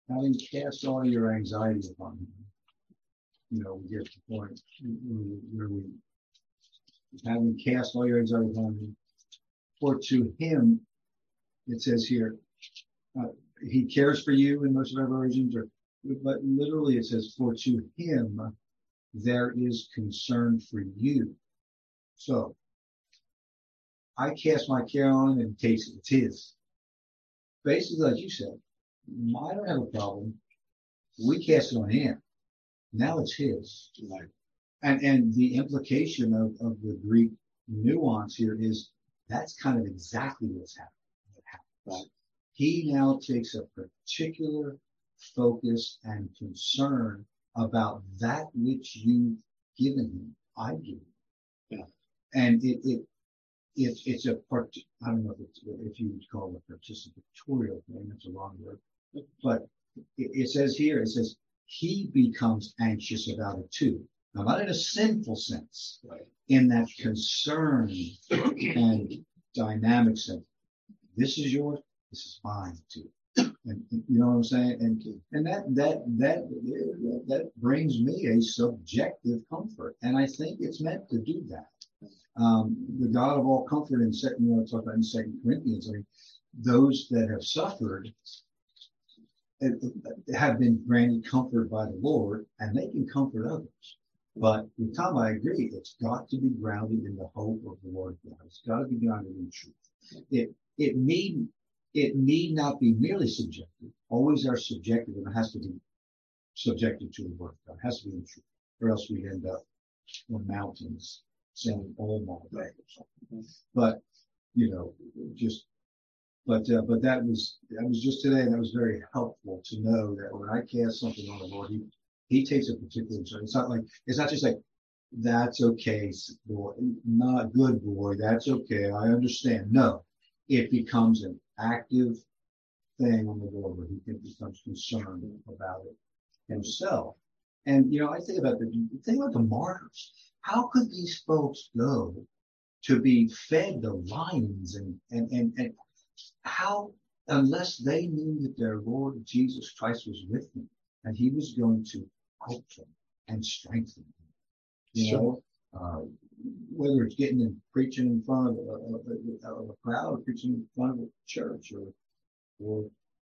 having cast all your anxiety upon him. You know, we get to the point where we, having cast all your anxiety upon him, for to him, it says here, uh, he cares for you in most of our versions, or, but literally it says, for to him, there is concern for you. So, I cast my care on him and takes it. It's his. Basically, like you said, I don't have a problem. We cast it on him. Now it's his. Right. And and the implication of, of the Greek nuance here is that's kind of exactly what's happening. Right. He now takes a particular focus and concern about that which you've given him. I give him. Yeah. And it it it it's a part. I don't know if it's if you would call it a participatorial thing. That's a wrong word. But it, it says here, it says he becomes anxious about it too. Now, not in a sinful sense, right. In that concern and dynamic sense. This is yours. This is mine too. And you know what I'm saying? And and that that that that brings me a subjective comfort, and I think it's meant to do that. Um, the God of all comfort in second, you know, talk about in Second Corinthians. I mean, those that have suffered have been granted comfort by the Lord, and they can comfort others. But with Tom, I agree. It's got to be grounded in the hope of the Lord God. It's got to be grounded in truth. It it need it need not be merely subjective. Always are subjective, and it has to be subjective to the Word of God. It has to be in truth, or else we end up in mountains saying "Om" all day or something. But you know, just. But uh, but that was that was just today. That was very helpful to know that when I cast something on the Lord, He He takes a particular concern. It's not like it's not just like that's okay, boy, not good boy. That's okay. I understand. No, it becomes an active thing on the Lord where He becomes concerned about it himself. And you know, I think about the think about the martyrs. How could these folks go to be fed the lions and and and and how, unless they knew that their Lord Jesus Christ was with them and He was going to help them and strengthen them, you sure. know, uh, whether it's getting and preaching in front of a, a, a, a crowd, or preaching in front of a church, or, or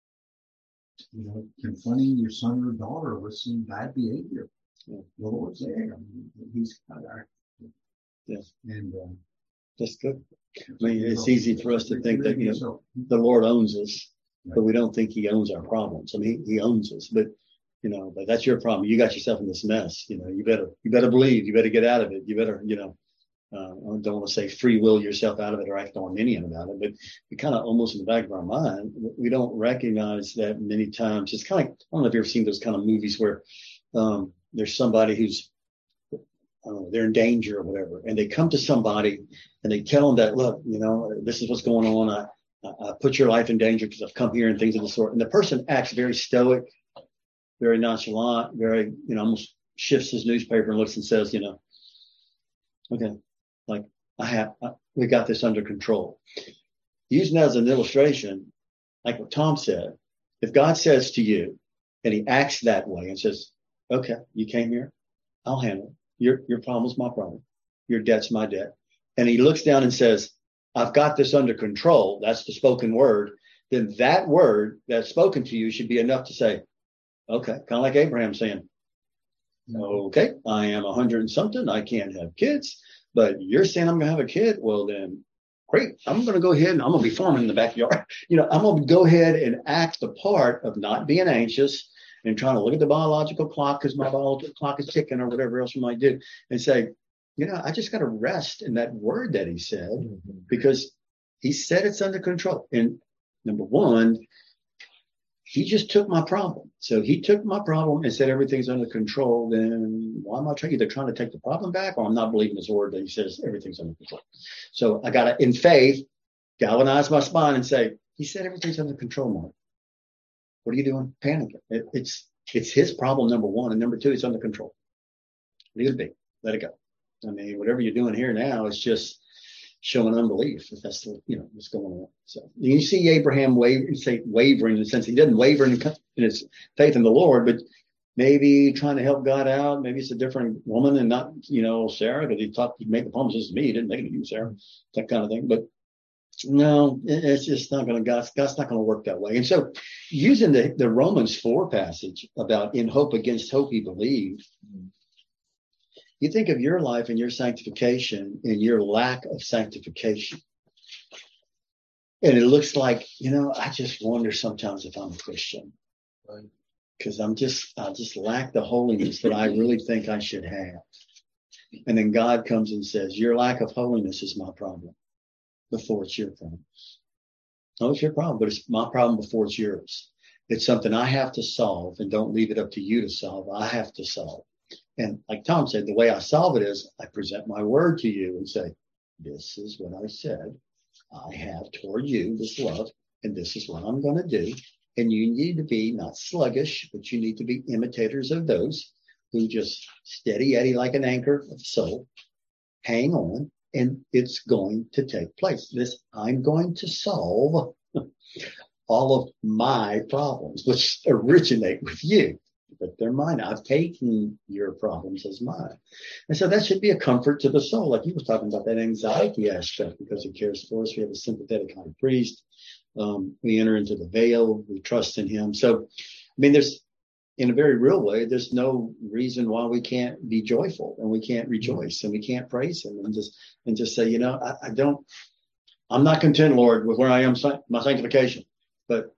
you know, confronting your son or daughter with some bad behavior, yeah. The Lord's there. I mean, He's kind of yes, and uh, that's good. I mean, it's easy for us to think that, you know, the Lord owns us, but we don't think He owns our problems. I mean, He, he owns us, but, you know, but that's your problem. You got yourself in this mess. You know, you better, you better believe, you better get out of it. You better, you know, uh, I don't want to say free will yourself out of it or act Arminian about it, but we kind of almost in the back of our mind, we don't recognize that many times. It's kind of, I don't know if you've ever seen those kind of movies where um, there's somebody who's, I don't know, they're in danger or whatever, and they come to somebody and they tell them that, look, you know, this is what's going on. I, I put your life in danger because I've come here and things of the sort. And the person acts very stoic, very nonchalant, very, you know, almost shifts his newspaper and looks and says, you know, okay, like I have, I, we got this under control. Using that as an illustration, like what Tom said, if God says to you and He acts that way and says, okay, you came here, I'll handle it. Your, your problem's my problem. Your debt's my debt. And He looks down and says, I've got this under control. That's the spoken word. Then that word that's spoken to you should be enough to say, okay, kind of like Abraham saying, okay, I am a hundred and something. I can't have kids, but you're saying I'm going to have a kid. Well, then great. I'm going to go ahead and I'm going to be farming in the backyard. You know, I'm going to go ahead and act the part of not being anxious and trying to look at the biological clock because my biological clock is ticking or whatever else you might do, and say, you know, I just got to rest in that word that He said, mm-hmm. because He said it's under control. And number one, He just took my problem. So He took my problem and said everything's under control. Then why am I trying, either trying to take the problem back, or I'm not believing His word that He says everything's under control. So I got to, in faith, galvanize my spine and say, He said everything's under control, Mark. What are you doing? Panicking. It, it's it's His problem, number one. And number two, it's under control. Leave it be. Let it go. I mean, whatever you're doing here now is just, showing unbelief, if that's the, you know, what's going on. So you see Abraham waver, say wavering in the sense he didn't waver in, in his faith in the Lord, but maybe trying to help God out. Maybe it's a different woman and not, you know, Sarah, because he thought he'd make the promises to me. He didn't make it to you, Sarah, that kind of thing. But no, it's just not going to, God's, God's not going to work that way. And so using the, the Romans four passage about in hope against hope he believed, you think of your life and your sanctification and your lack of sanctification. And it looks like, you know, I just wonder sometimes if I'm a Christian. Because I'm just, I just lack the holiness that I really think I should have. And then God comes and says, your lack of holiness is my problem before it's your problem. No, it's your problem, but it's my problem before it's yours. It's something I have to solve, and don't leave it up to you to solve. I have to solve. And like Tom said, the way I solve it is I present my word to you and say, this is what I said. I have toward you this love, and this is what I'm going to do. And you need to be not sluggish, but you need to be imitators of those who just steady Eddie like an anchor of the soul, hang on, and it's going to take place. This, I'm going to solve all of my problems, which originate with you, but they're mine. I've taken your problems as mine. And so that should be a comfort to the soul. Like you were talking about that anxiety aspect, because he cares for us. We have a sympathetic high priest. Um, we enter into the veil. We trust in him. So, I mean, there's, in a very real way, there's no reason why we can't be joyful and we can't rejoice and we can't praise him and just, and just say, you know, I, I don't, I'm not content, Lord, with where I am, my sanctification, but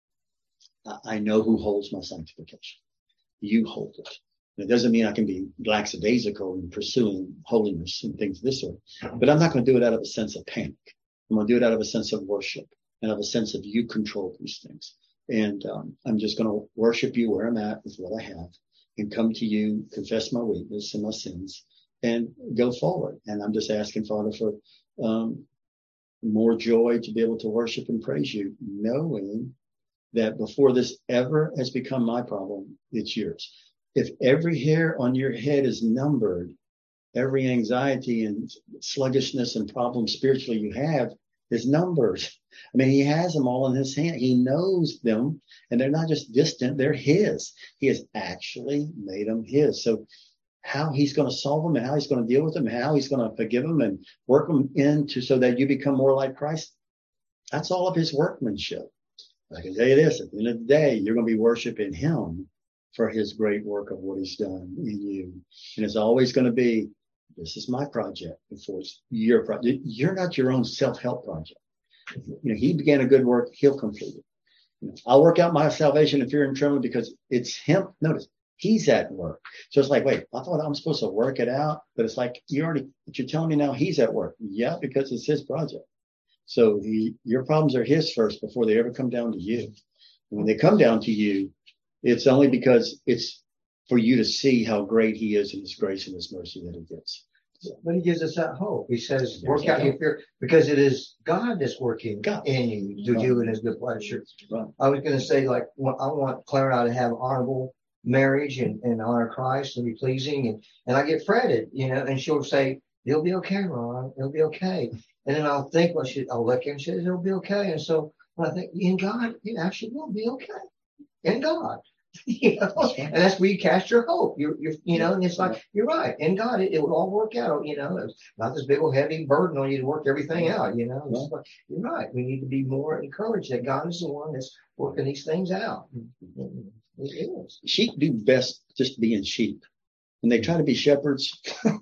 I know who holds my sanctification. You hold it. It doesn't mean I can be lackadaisical in pursuing holiness and things of this sort, but I'm not going to do it out of a sense of panic. I'm going to do it out of a sense of worship and of a sense of you control these things. And um, I'm just going to worship you where I'm at with what I have and come to you, confess my weakness and my sins and go forward. And I'm just asking, Father, for um, more joy to be able to worship and praise you, knowing that before this ever has become my problem, it's yours. If every hair on your head is numbered, every anxiety and sluggishness and problem spiritually you have is numbered. I mean, he has them all in his hand. He knows them, and they're not just distant, they're his. He has actually made them his. So how he's going to solve them and how he's going to deal with them, how he's going to forgive them and work them into so that you become more like Christ, that's all of his workmanship. I can tell you this, at the end of the day, you're going to be worshiping him for his great work of what he's done in you. And it's always going to be, this is my project before it's your project. You're not your own self-help project. You know, he began a good work, he'll complete it. You know, I'll work out my salvation in fear and trembling because it's him. Notice, he's at work. So it's like, wait, I thought I'm supposed to work it out, but it's like, you already, but you're telling me now he's at work. Yeah, because it's his project. So he, your problems are his first before they ever come down to you. And when they come down to you, it's only because it's for you to see how great he is in his grace and his mercy that he gets. But he gives us that hope. He says, work out your fear, because it is God that's working God. in you to do in his good pleasure. Right. I was going to say, like, I want Clara and I to have honorable marriage and, and honor Christ and be pleasing. And, and I get fretted, you know, and she'll say, it'll be okay, Ron. It'll be okay. And then I'll think, well, she, I'll look and she says, it'll be okay. And so when I think, in God, it actually will be okay. In God. You know, and that's where you cast your hope. You, you, you know, and it's like, you're right. In God, it, it will all work out. You know, it's not this big old heavy burden on you to work everything out. You know, it's like, you're right. We need to be more encouraged that God is the one that's working these things out. It is. Sheep do best just being sheep. When they try to be shepherds,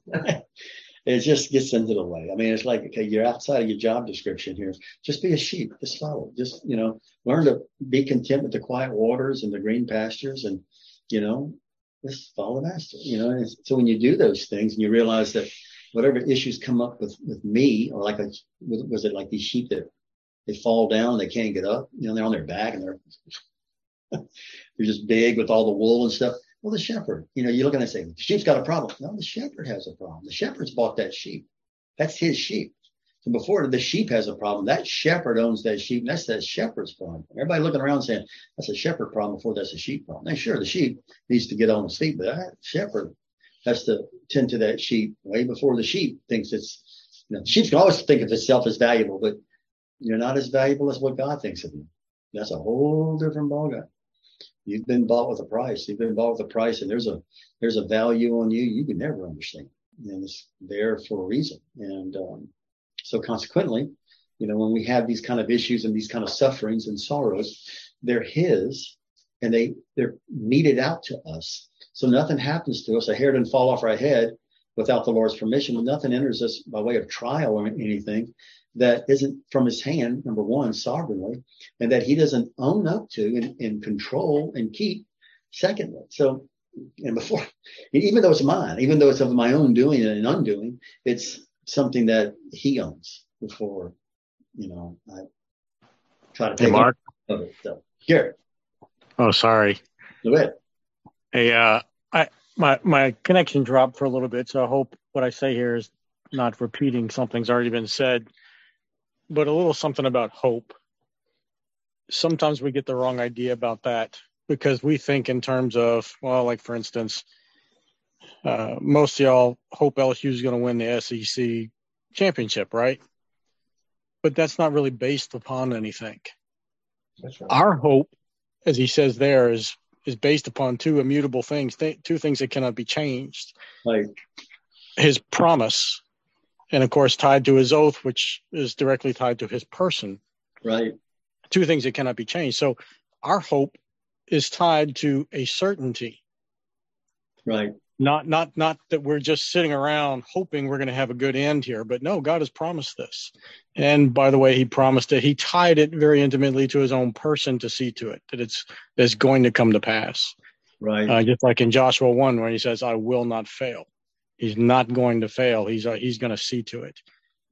it just gets into the way. I mean, it's like, okay, you're outside of your job description here. Just be a sheep. Just follow. Just, you know, learn to be content with the quiet waters and the green pastures and, you know, just follow the master. You know, and so when you do those things and you realize that whatever issues come up with, with me, or like, a, was it like these sheep that they fall down, they can't get up, you know, they're on their back and they're, they're just big with all the wool and stuff. Well, the shepherd, you know, you look and say, the sheep's got a problem. No, the shepherd has a problem. The shepherd's bought that sheep. That's his sheep. So before the sheep has a problem, that shepherd owns that sheep. And that's that shepherd's problem. Everybody looking around saying, that's a shepherd problem before that's a sheep problem. Now, sure, the sheep needs to get on its feet, but that shepherd has to tend to that sheep way before the sheep thinks it's You know, sheep can always think of itself as valuable, but you're not as valuable as what God thinks of you. That's a whole different ballgame. You've been bought with a price. You've been bought with a price, and there's a there's a value on you you can never understand, and it's there for a reason. And um, so, consequently, you know, when we have these kind of issues and these kind of sufferings and sorrows, they're His, and they they're meted out to us. So nothing happens to us. A hair doesn't fall off our head without the Lord's permission. Nothing enters us by way of trial or anything that isn't from His hand, number one, sovereignly, and that He doesn't own up to and, and control and keep, secondly. So, and before, even though it's mine, even though it's of my own doing and undoing, it's something that He owns before, you know, I try to take hey, Mark. of it. So, Garrett. Oh, sorry. Go ahead. Hey, uh, I, my, my connection dropped for a little bit, so I hope what I say here is not repeating something's already been said. But a little something about hope. Sometimes we get the wrong idea about that because we think in terms of, well, like for instance, uh, most of y'all hope L S U is going to win the S E C championship, right? But that's not really based upon anything. That's right. Our hope, as he says there, is is based upon two immutable things, th- two things that cannot be changed. Like His promise, and of course tied to His oath, which is directly tied to His person. right, Two things that cannot be changed. So our hope is tied to a certainty, right, not not not that we're just sitting around hoping we're going to have a good end here. But no, God has promised this. And by the way, He promised it. He tied it very intimately to His own person to see to it that it's, that it's going to come to pass. right, Uh, just like in Joshua one, where He says, I will not fail. He's not going to fail. He's uh, he's going to see to it.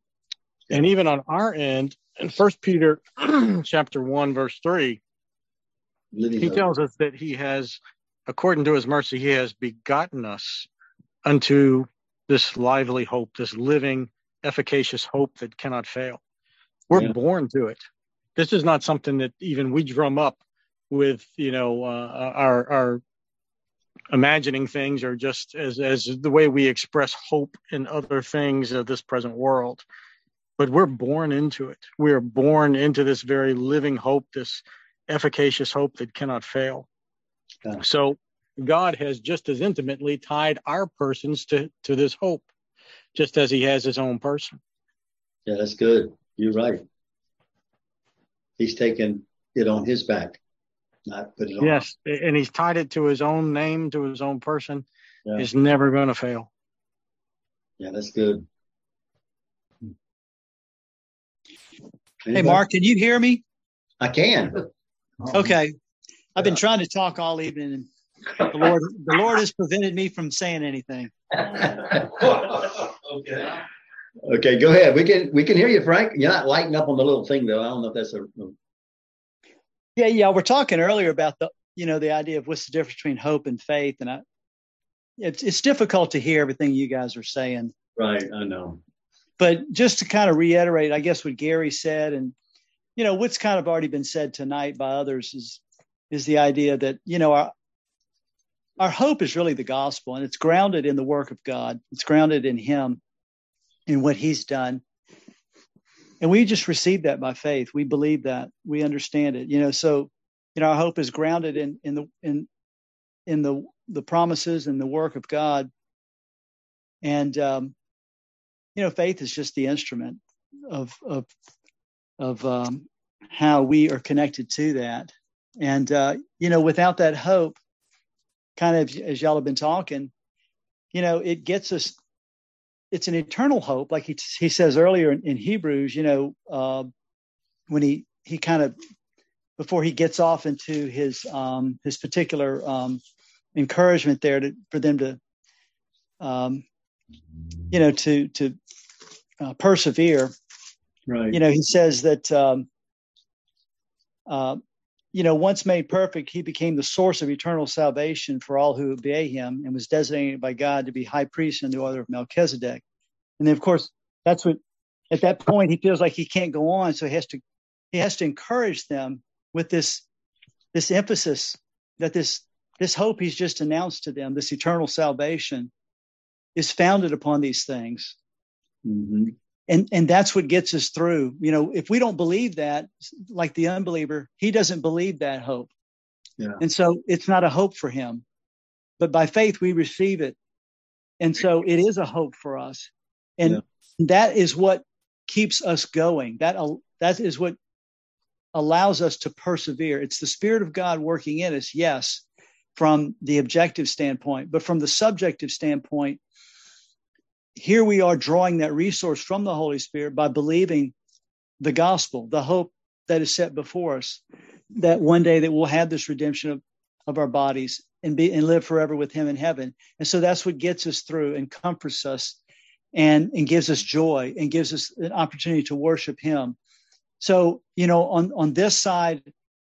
And even on our end, in First Peter chapter one, verse three, living he hope. tells us that He has, according to His mercy, He has begotten us unto this lively hope, this living, efficacious hope that cannot fail. We're Yeah. born to it. This is not something that even we drum up with, you know, uh, our our imagining things, or just as as the way we express hope in other things of this present world. But we're born into it. We're born into this very living hope, this efficacious hope that cannot fail. Yeah. So God has just as intimately tied our persons to, to this hope, just as He has His own person. Yeah, that's good. You're right. He's taken it on His back, not put it on. Yes, and He's tied it to His own name, to His own person. Yeah. It's never going to fail. Yeah, that's good. Hey, Anybody? Mark, can you hear me? I can. Oh, Okay. I've been trying to talk all evening, and the Lord, the Lord has prevented me from saying anything. Okay. Okay, go ahead. We can we can hear you, Frank. You're not lighting up on the little thing though. I don't know if that's a. Yeah, yeah. We're talking earlier about the, you know, the idea of what's the difference between hope and faith, and I, it's it's difficult to hear everything you guys are saying. Right, I know. But just to kind of reiterate, I guess what Gary said, and you know what's kind of already been said tonight by others, is is the idea that, you know, our our hope is really the gospel, and it's grounded in the work of God. It's grounded in Him, in what He's done, and we just receive that by faith. We believe that, we understand it. You know, so you know our hope is grounded in in the in in the the promises and the work of God, and um, you know, faith is just the instrument of of of um, how we are connected to that. And uh, you know, without that hope, kind of as y'all have been talking, you know, it gets us. It's an eternal hope, like he he says earlier in, in Hebrews. You know, uh, when he he kind of before he gets off into his um, his particular um, encouragement there to for them to, um, you know, to to uh, persevere. Right. You know, he says that, um, uh, you know, once made perfect, he became the source of eternal salvation for all who obey him, and was designated by God to be high priest in the order of Melchizedek. And then, of course, that's what, at that point, he feels like he can't go on. So he has to, he has to encourage them with this, this emphasis that this, this hope he's just announced to them, this eternal salvation, is founded upon these things. Mm-hmm. And, and that's what gets us through. You know, if we don't believe that, like the unbeliever, he doesn't believe that hope. Yeah. And so it's not a hope for him, but by faith we receive it. And so it is a hope for us. And yeah. that is what keeps us going. That, that is what allows us to persevere. It's the Spirit of God working in us. Yes. From the objective standpoint, but from the subjective standpoint, here we are drawing that resource from the Holy Spirit by believing the gospel, the hope that is set before us, that one day that we'll have this redemption of, of our bodies and be and live forever with him in heaven. And so that's what gets us through and comforts us and, and gives us joy and gives us an opportunity to worship him. So, you know, on, on this side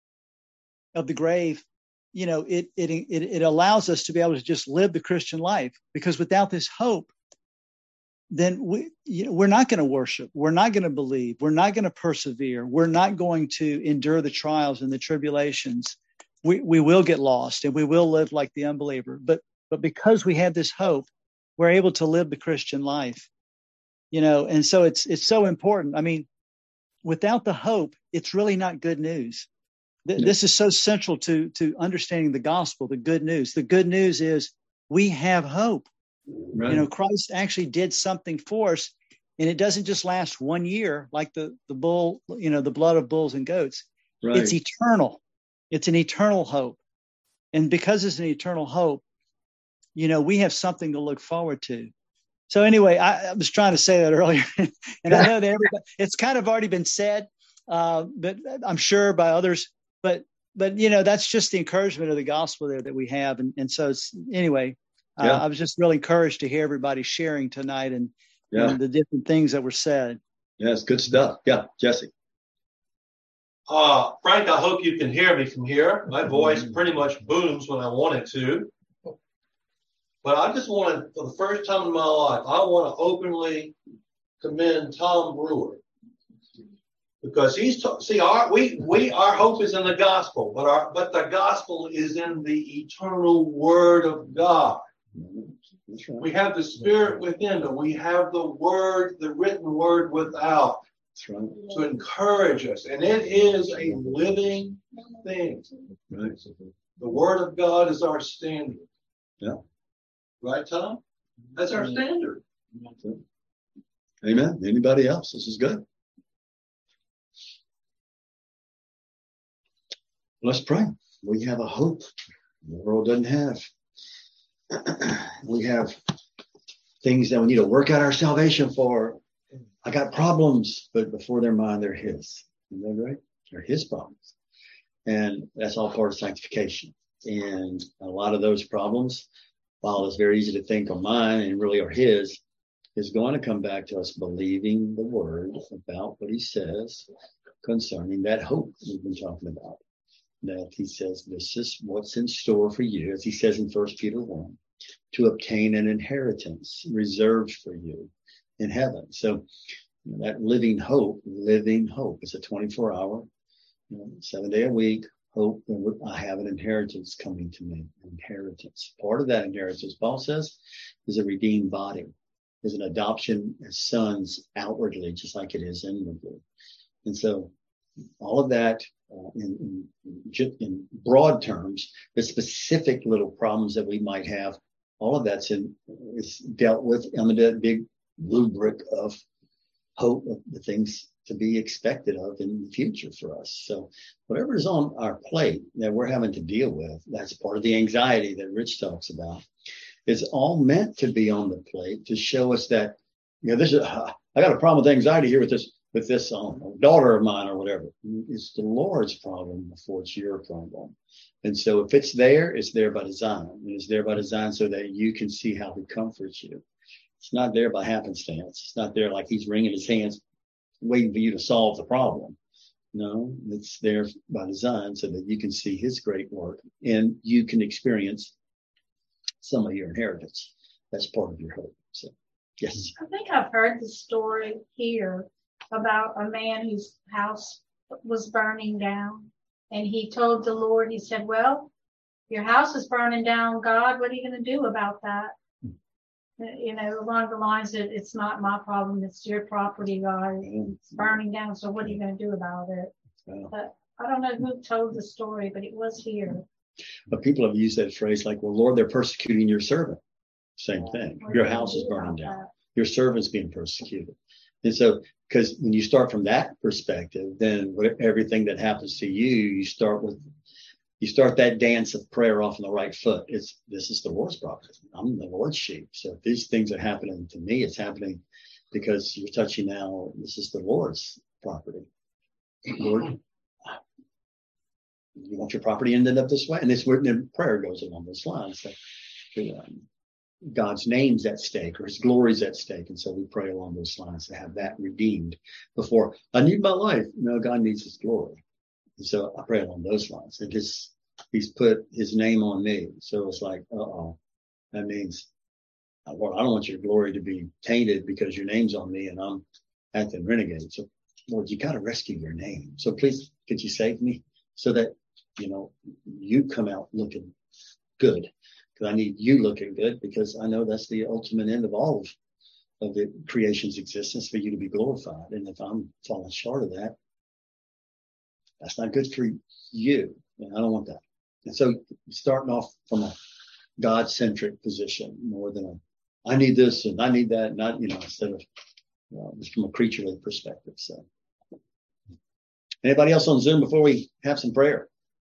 of the grave, you know, it, it, it, it allows us to be able to just live the Christian life, because without this hope, then we, you know, we're not going to worship. We're not going to believe. We're not going to persevere. We're not going to endure the trials and the tribulations. We, we will get lost and we will live like the unbeliever. But, but because we have this hope, we're able to live the Christian life, you know, and so it's, it's so important. I mean, without the hope, it's really not good news. Th- Yeah. This is so central to, to understanding the gospel, the good news. The good news is we have hope. Right. You know, Christ actually did something for us, and it doesn't just last one year like the, the bull, you know, the blood of bulls and goats. Right. It's eternal. It's an eternal hope. And because it's an eternal hope, you know, we have something to look forward to. So anyway, I, I was trying to say that earlier, and I know that everybody, it's kind of already been said, uh, but I'm sure by others, but, but, you know, that's just the encouragement of the gospel there that we have. And, and so it's, anyway, Uh, Yeah. I was just really encouraged to hear everybody sharing tonight and, Yeah. and the different things that were said. Yeah, it's good stuff. Yeah, Jesse. Uh, Frank, I hope you can hear me from here. My voice pretty much booms when I want it to. But I just want to, for the first time in my life, I want to openly commend Tom Brewer. Because he's, t- see, our, we, we, our hope is in the gospel, but our, but the gospel is in the eternal word of God. That's right. We have the Spirit within, but we have the word, the written word without, That's right. to encourage us. And it is a living thing. Right. The word of God is our standard. Yeah. Right, Tom? That's our standard. Amen. Anybody else? This is good. Let's pray. We have a hope the world doesn't have. We have things that we need to work out our salvation for. I got problems, but before they're mine, they're his. Isn't that right? They're his problems. And that's all part of sanctification. And a lot of those problems, while it's very easy to think are mine and really are his, is going to come back to us believing the word about what he says concerning that hope we've been talking about. That he says, this is what's in store for you, as he says in First Peter one, to obtain an inheritance reserved for you in heaven. So you know, that living hope, living hope is a twenty-four hour, you know, seven day a week hope. I have an inheritance coming to me, an inheritance. Part of that inheritance, Paul says, is a redeemed body, is an adoption as sons outwardly, just like it is inwardly. And so all of that, uh, in, in, in broad terms, the specific little problems that we might have, all of that's in, is dealt with under that big rubric of hope, of the things to be expected of in the future for us. So whatever is on our plate that we're having to deal with, that's part of the anxiety that Rich talks about, is all meant to be on the plate to show us that, you know, this is, uh, I got a problem with anxiety here with this with this um, daughter of mine or whatever. It's the Lord's problem before it's your problem. And so if it's there, it's there by design. And it's there by design so that you can see how he comforts you. It's not there by happenstance. It's not there like he's wringing his hands waiting for you to solve the problem. No, it's there by design so that you can see his great work and you can experience some of your inheritance. That's part of your hope. So, yes. I think I've heard the story here about a man whose house was burning down. And he told the Lord, he said, well, your house is burning down, God. What are you going to do about that? you know, along the lines that it's not my problem, it's your property, God. It's burning down. So what are you going to do about it? Yeah. But I don't know who told the story, but it was here. But people have used that phrase like, well, Lord, they're persecuting your servant. Same thing. Your house is burning down. Your servant's being persecuted. And so, because when you start from that perspective, then what, everything that happens to you, you start with, you start that dance of prayer off on the right foot. It's, this is the Lord's property. I'm the Lord's sheep. So if these things are happening to me, it's happening because you're touching now, this is the Lord's property. Lord, you want your property ended up this way? And this where the prayer goes along those lines. So, um, God's name's at stake or his glory's at stake. And so we pray along those lines to have that redeemed before I need my life. No, God needs his glory. And so I pray along those lines. And his, he's put his name on me. So it's like, uh-oh, that means, Lord, I don't want your glory to be tainted because your name's on me and I'm acting renegade. So Lord, you got to rescue your name. So please, could you save me so that, you know, you come out looking good? Because I need you looking good, because I know that's the ultimate end of all of, of the creation's existence, for you to be glorified. And if I'm falling short of that, that's not good for you. And I don't want that. And so starting off from a God-centric position more than a, I need this and I need that, not, you know, instead of uh, just from a creaturely perspective. So anybody else on Zoom before we have some prayer?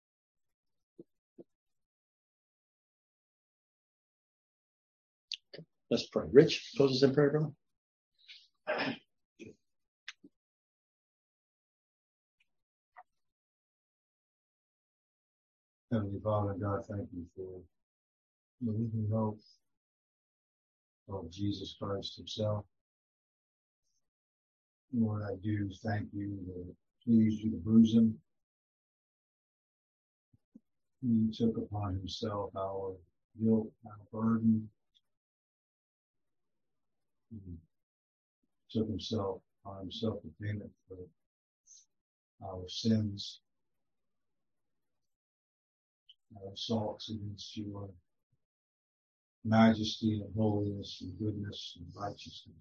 Let's pray. Rich, close us in prayer, brother. Heavenly Father, God, thank you for the living hope of Jesus Christ himself. Lord, I do thank you that please you to bruise him. He took upon himself our guilt, our burden. He took himself on himself the payment for our sins, our assaults against your majesty and holiness and goodness and righteousness.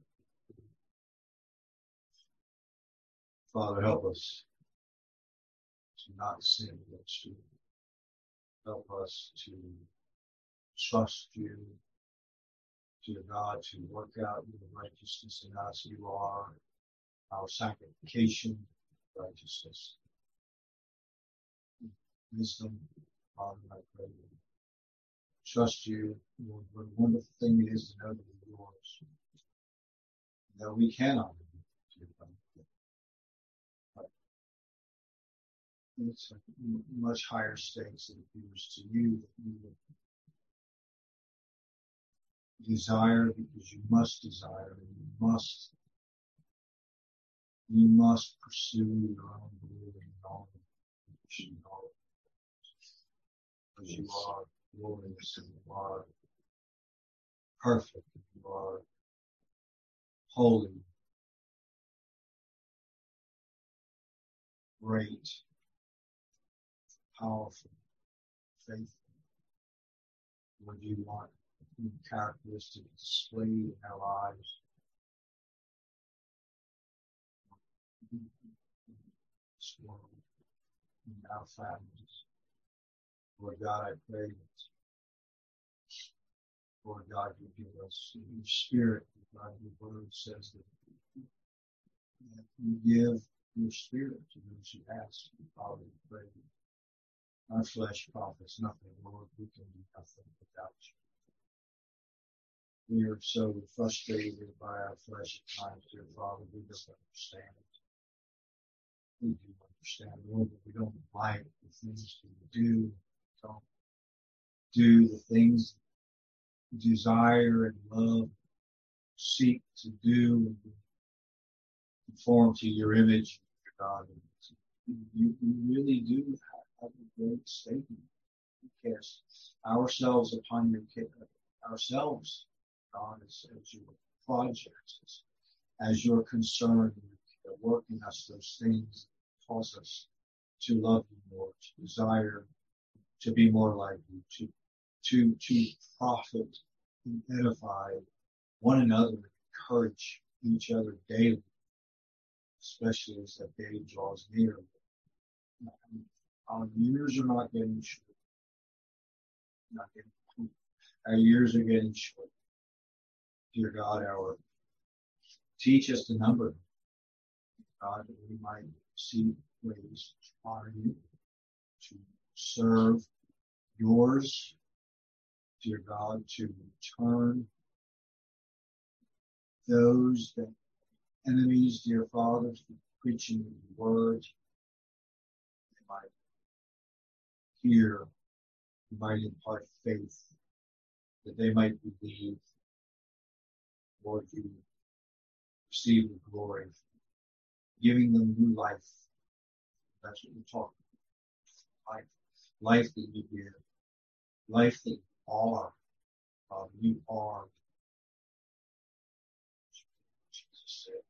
Father, help us to not sin against you. Help us to trust you, dear God, to work out your righteousness in us. You are our sanctification, righteousness. Wisdom, Father, I pray. Trust you, Lord. What a wonderful thing it is to know that you're yours. That we cannot do it. But it's a much higher stakes that appears to you that you would desire, because you must desire, and you must, you must pursue your own glory and all and all. Because you are glorious and you are perfect and you are holy, great, powerful, faithful. What do you want? Characteristic displayed in our lives. This world, in our families. Lord God, I pray that, Lord God, you give us your spirit. God, your word says that you give your spirit to those who ask. Father, we pray that our flesh profits nothing, Lord. We can do nothing without you. We are so frustrated by our flesh at times, dear Father. We don't understand it. We do understand, Lord, but we don't like the things we do. Don't do the things we desire and love, seek to do, and conform to your image, God. You, you really do have a great statement. We cast ourselves upon your care, ourselves. God, as, as your project, as, as your concern, you're working us those things that cause us to love you more, to desire to be more like you, to to to profit and edify one another and encourage each other daily, especially as that day draws near. Our years are not getting short. Not getting, our years are getting short. Dear God, our teach us to number them. God, that we might see ways to honor you, to serve yours, dear God, to turn those that enemies, dear Father, from preaching the word, they might hear, they might impart faith, that they might believe, Lord, you receive the glory, giving them new life. That's what we're talking about. Life, life that you give, life that you are. Um, you are. Jesus said,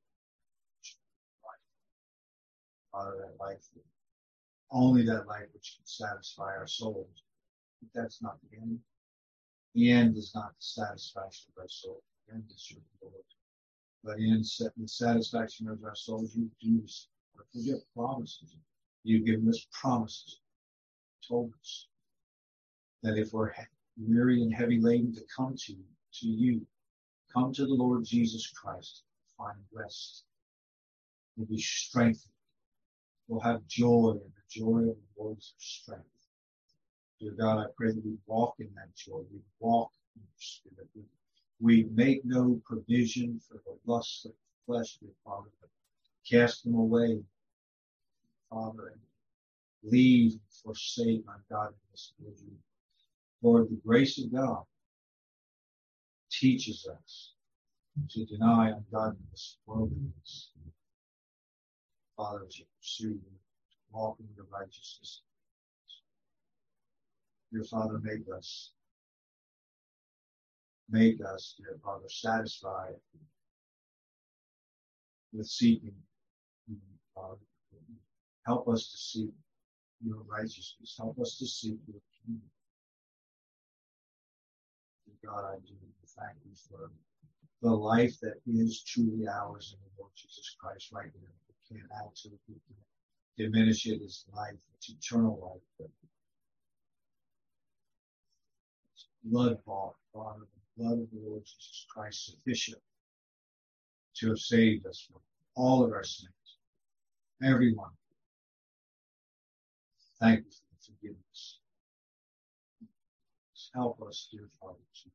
Father, that life, only that life which can satisfy our souls. But that's not the end. The end is not the satisfaction of our soul. The end is your Lord. But in the satisfaction of our souls, you do forget promises. You've given us promises. You told us that if we're weary and heavy laden, to come to you, to you, come to the Lord Jesus Christ, find rest. We'll be strengthened. We'll have joy, and the joy of the Lord is our strength. Dear God, I pray that we walk in that joy. We walk in your spirit. We, we make no provision for the lusts of the flesh, dear Father, but cast them away, Father, and leave and forsake ungodliness. Lord, the grace of God teaches us to deny ungodliness, worldliness. Father, to pursue you, to walk in your righteousness. Dear Father, make us, make us, dear Father, satisfied with seeking you, Father. Help us to seek your righteousness. Help us to seek your kingdom. Dear God, I do thank you for the life that is truly ours in the Lord Jesus Christ right now. We can't add to it, diminish it as life. It's eternal life. But it's blood bought, Father, the blood of the Lord Jesus Christ, sufficient to have saved us from all of our sins. Everyone. Thank you for the forgiveness. Help us, dear Father, to,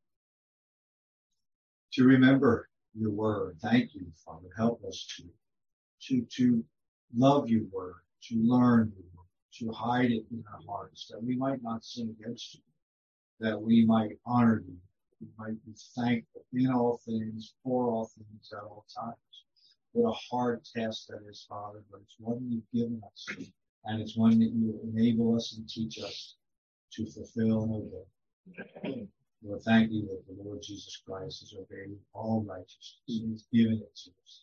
to remember your word. Thank you, Father. Help us to, to, to love your word, to learn your word, to hide it in our hearts, that we might not sin against you, that we might honor you, we might be thankful in all things, for all things, at all times. What a hard task that is, Father, but it's one you've given us, and it's one that you enable us and teach us to fulfill and obey. Lord, thank you that the Lord Jesus Christ has obeyed all righteousness. He's given it to us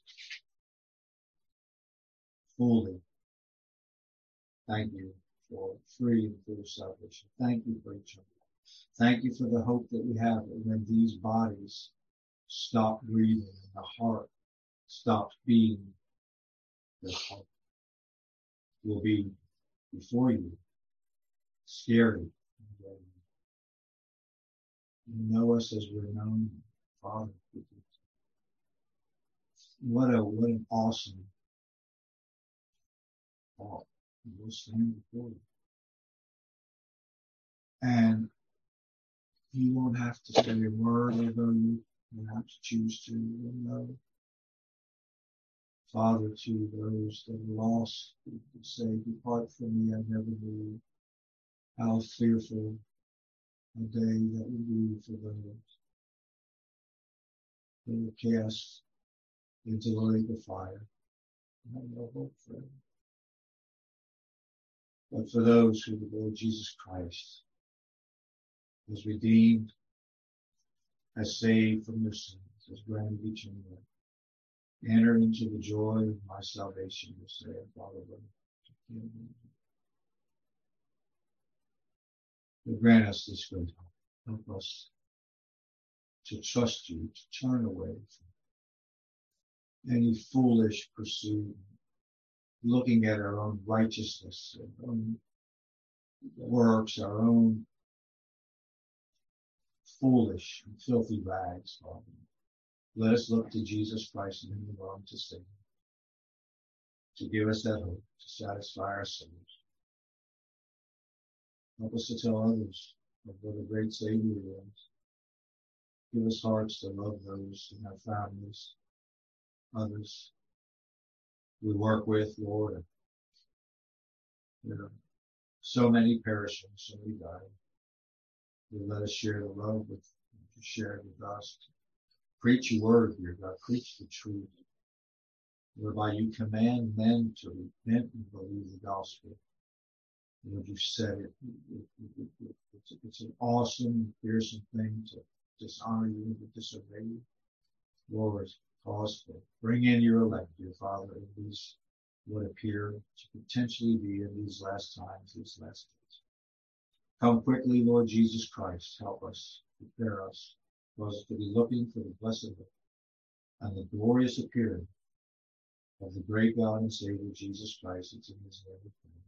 fully. Thank you for free and full salvation. Thank you for each other. Thank you for the hope that we have that when these bodies stop breathing and the heart stops beating, the heart will be before you, scary. You know us as we're known, Father. What a what an awesome thought. We'll stand before you. And you won't have to say a word, although you will have to choose to. You know. Father, to those that are lost, you could say, depart from me, I never knew. How fearful a day that would be for those that were cast into the lake of fire. I have no hope for them. But for those who the Lord Jesus Christ has redeemed, has saved from their sins, has granted eternal life, enter into the joy of my salvation, you say, Father, grant us this good help. Help us to trust you, to turn away from any foolish pursuit, looking at our own righteousness, our own works, our own foolish and filthy rags, Father. Let us look to Jesus Christ and Him alone to save, to give us that hope, to satisfy our souls. Help us to tell others of what a great Savior He is. Give us hearts to love those in our families, others we work with, Lord. There are so many perishing, so many dying. You let us share the love with you, share it with us. Preach your word, dear God. Preach the truth, whereby you command men to repent and believe the gospel. Lord, you said it. It, it, it, it it's, it's an awesome, fearsome thing to dishonor you and to disobey you. Lord, cause for bring in your elect, dear Father, in these what appear to potentially be in these last times, these last days. Come quickly, Lord Jesus Christ. Help us, prepare us, cause us to be looking for the blessed hope and the glorious appearing of the great God and Savior Jesus Christ. It's in His name we pray.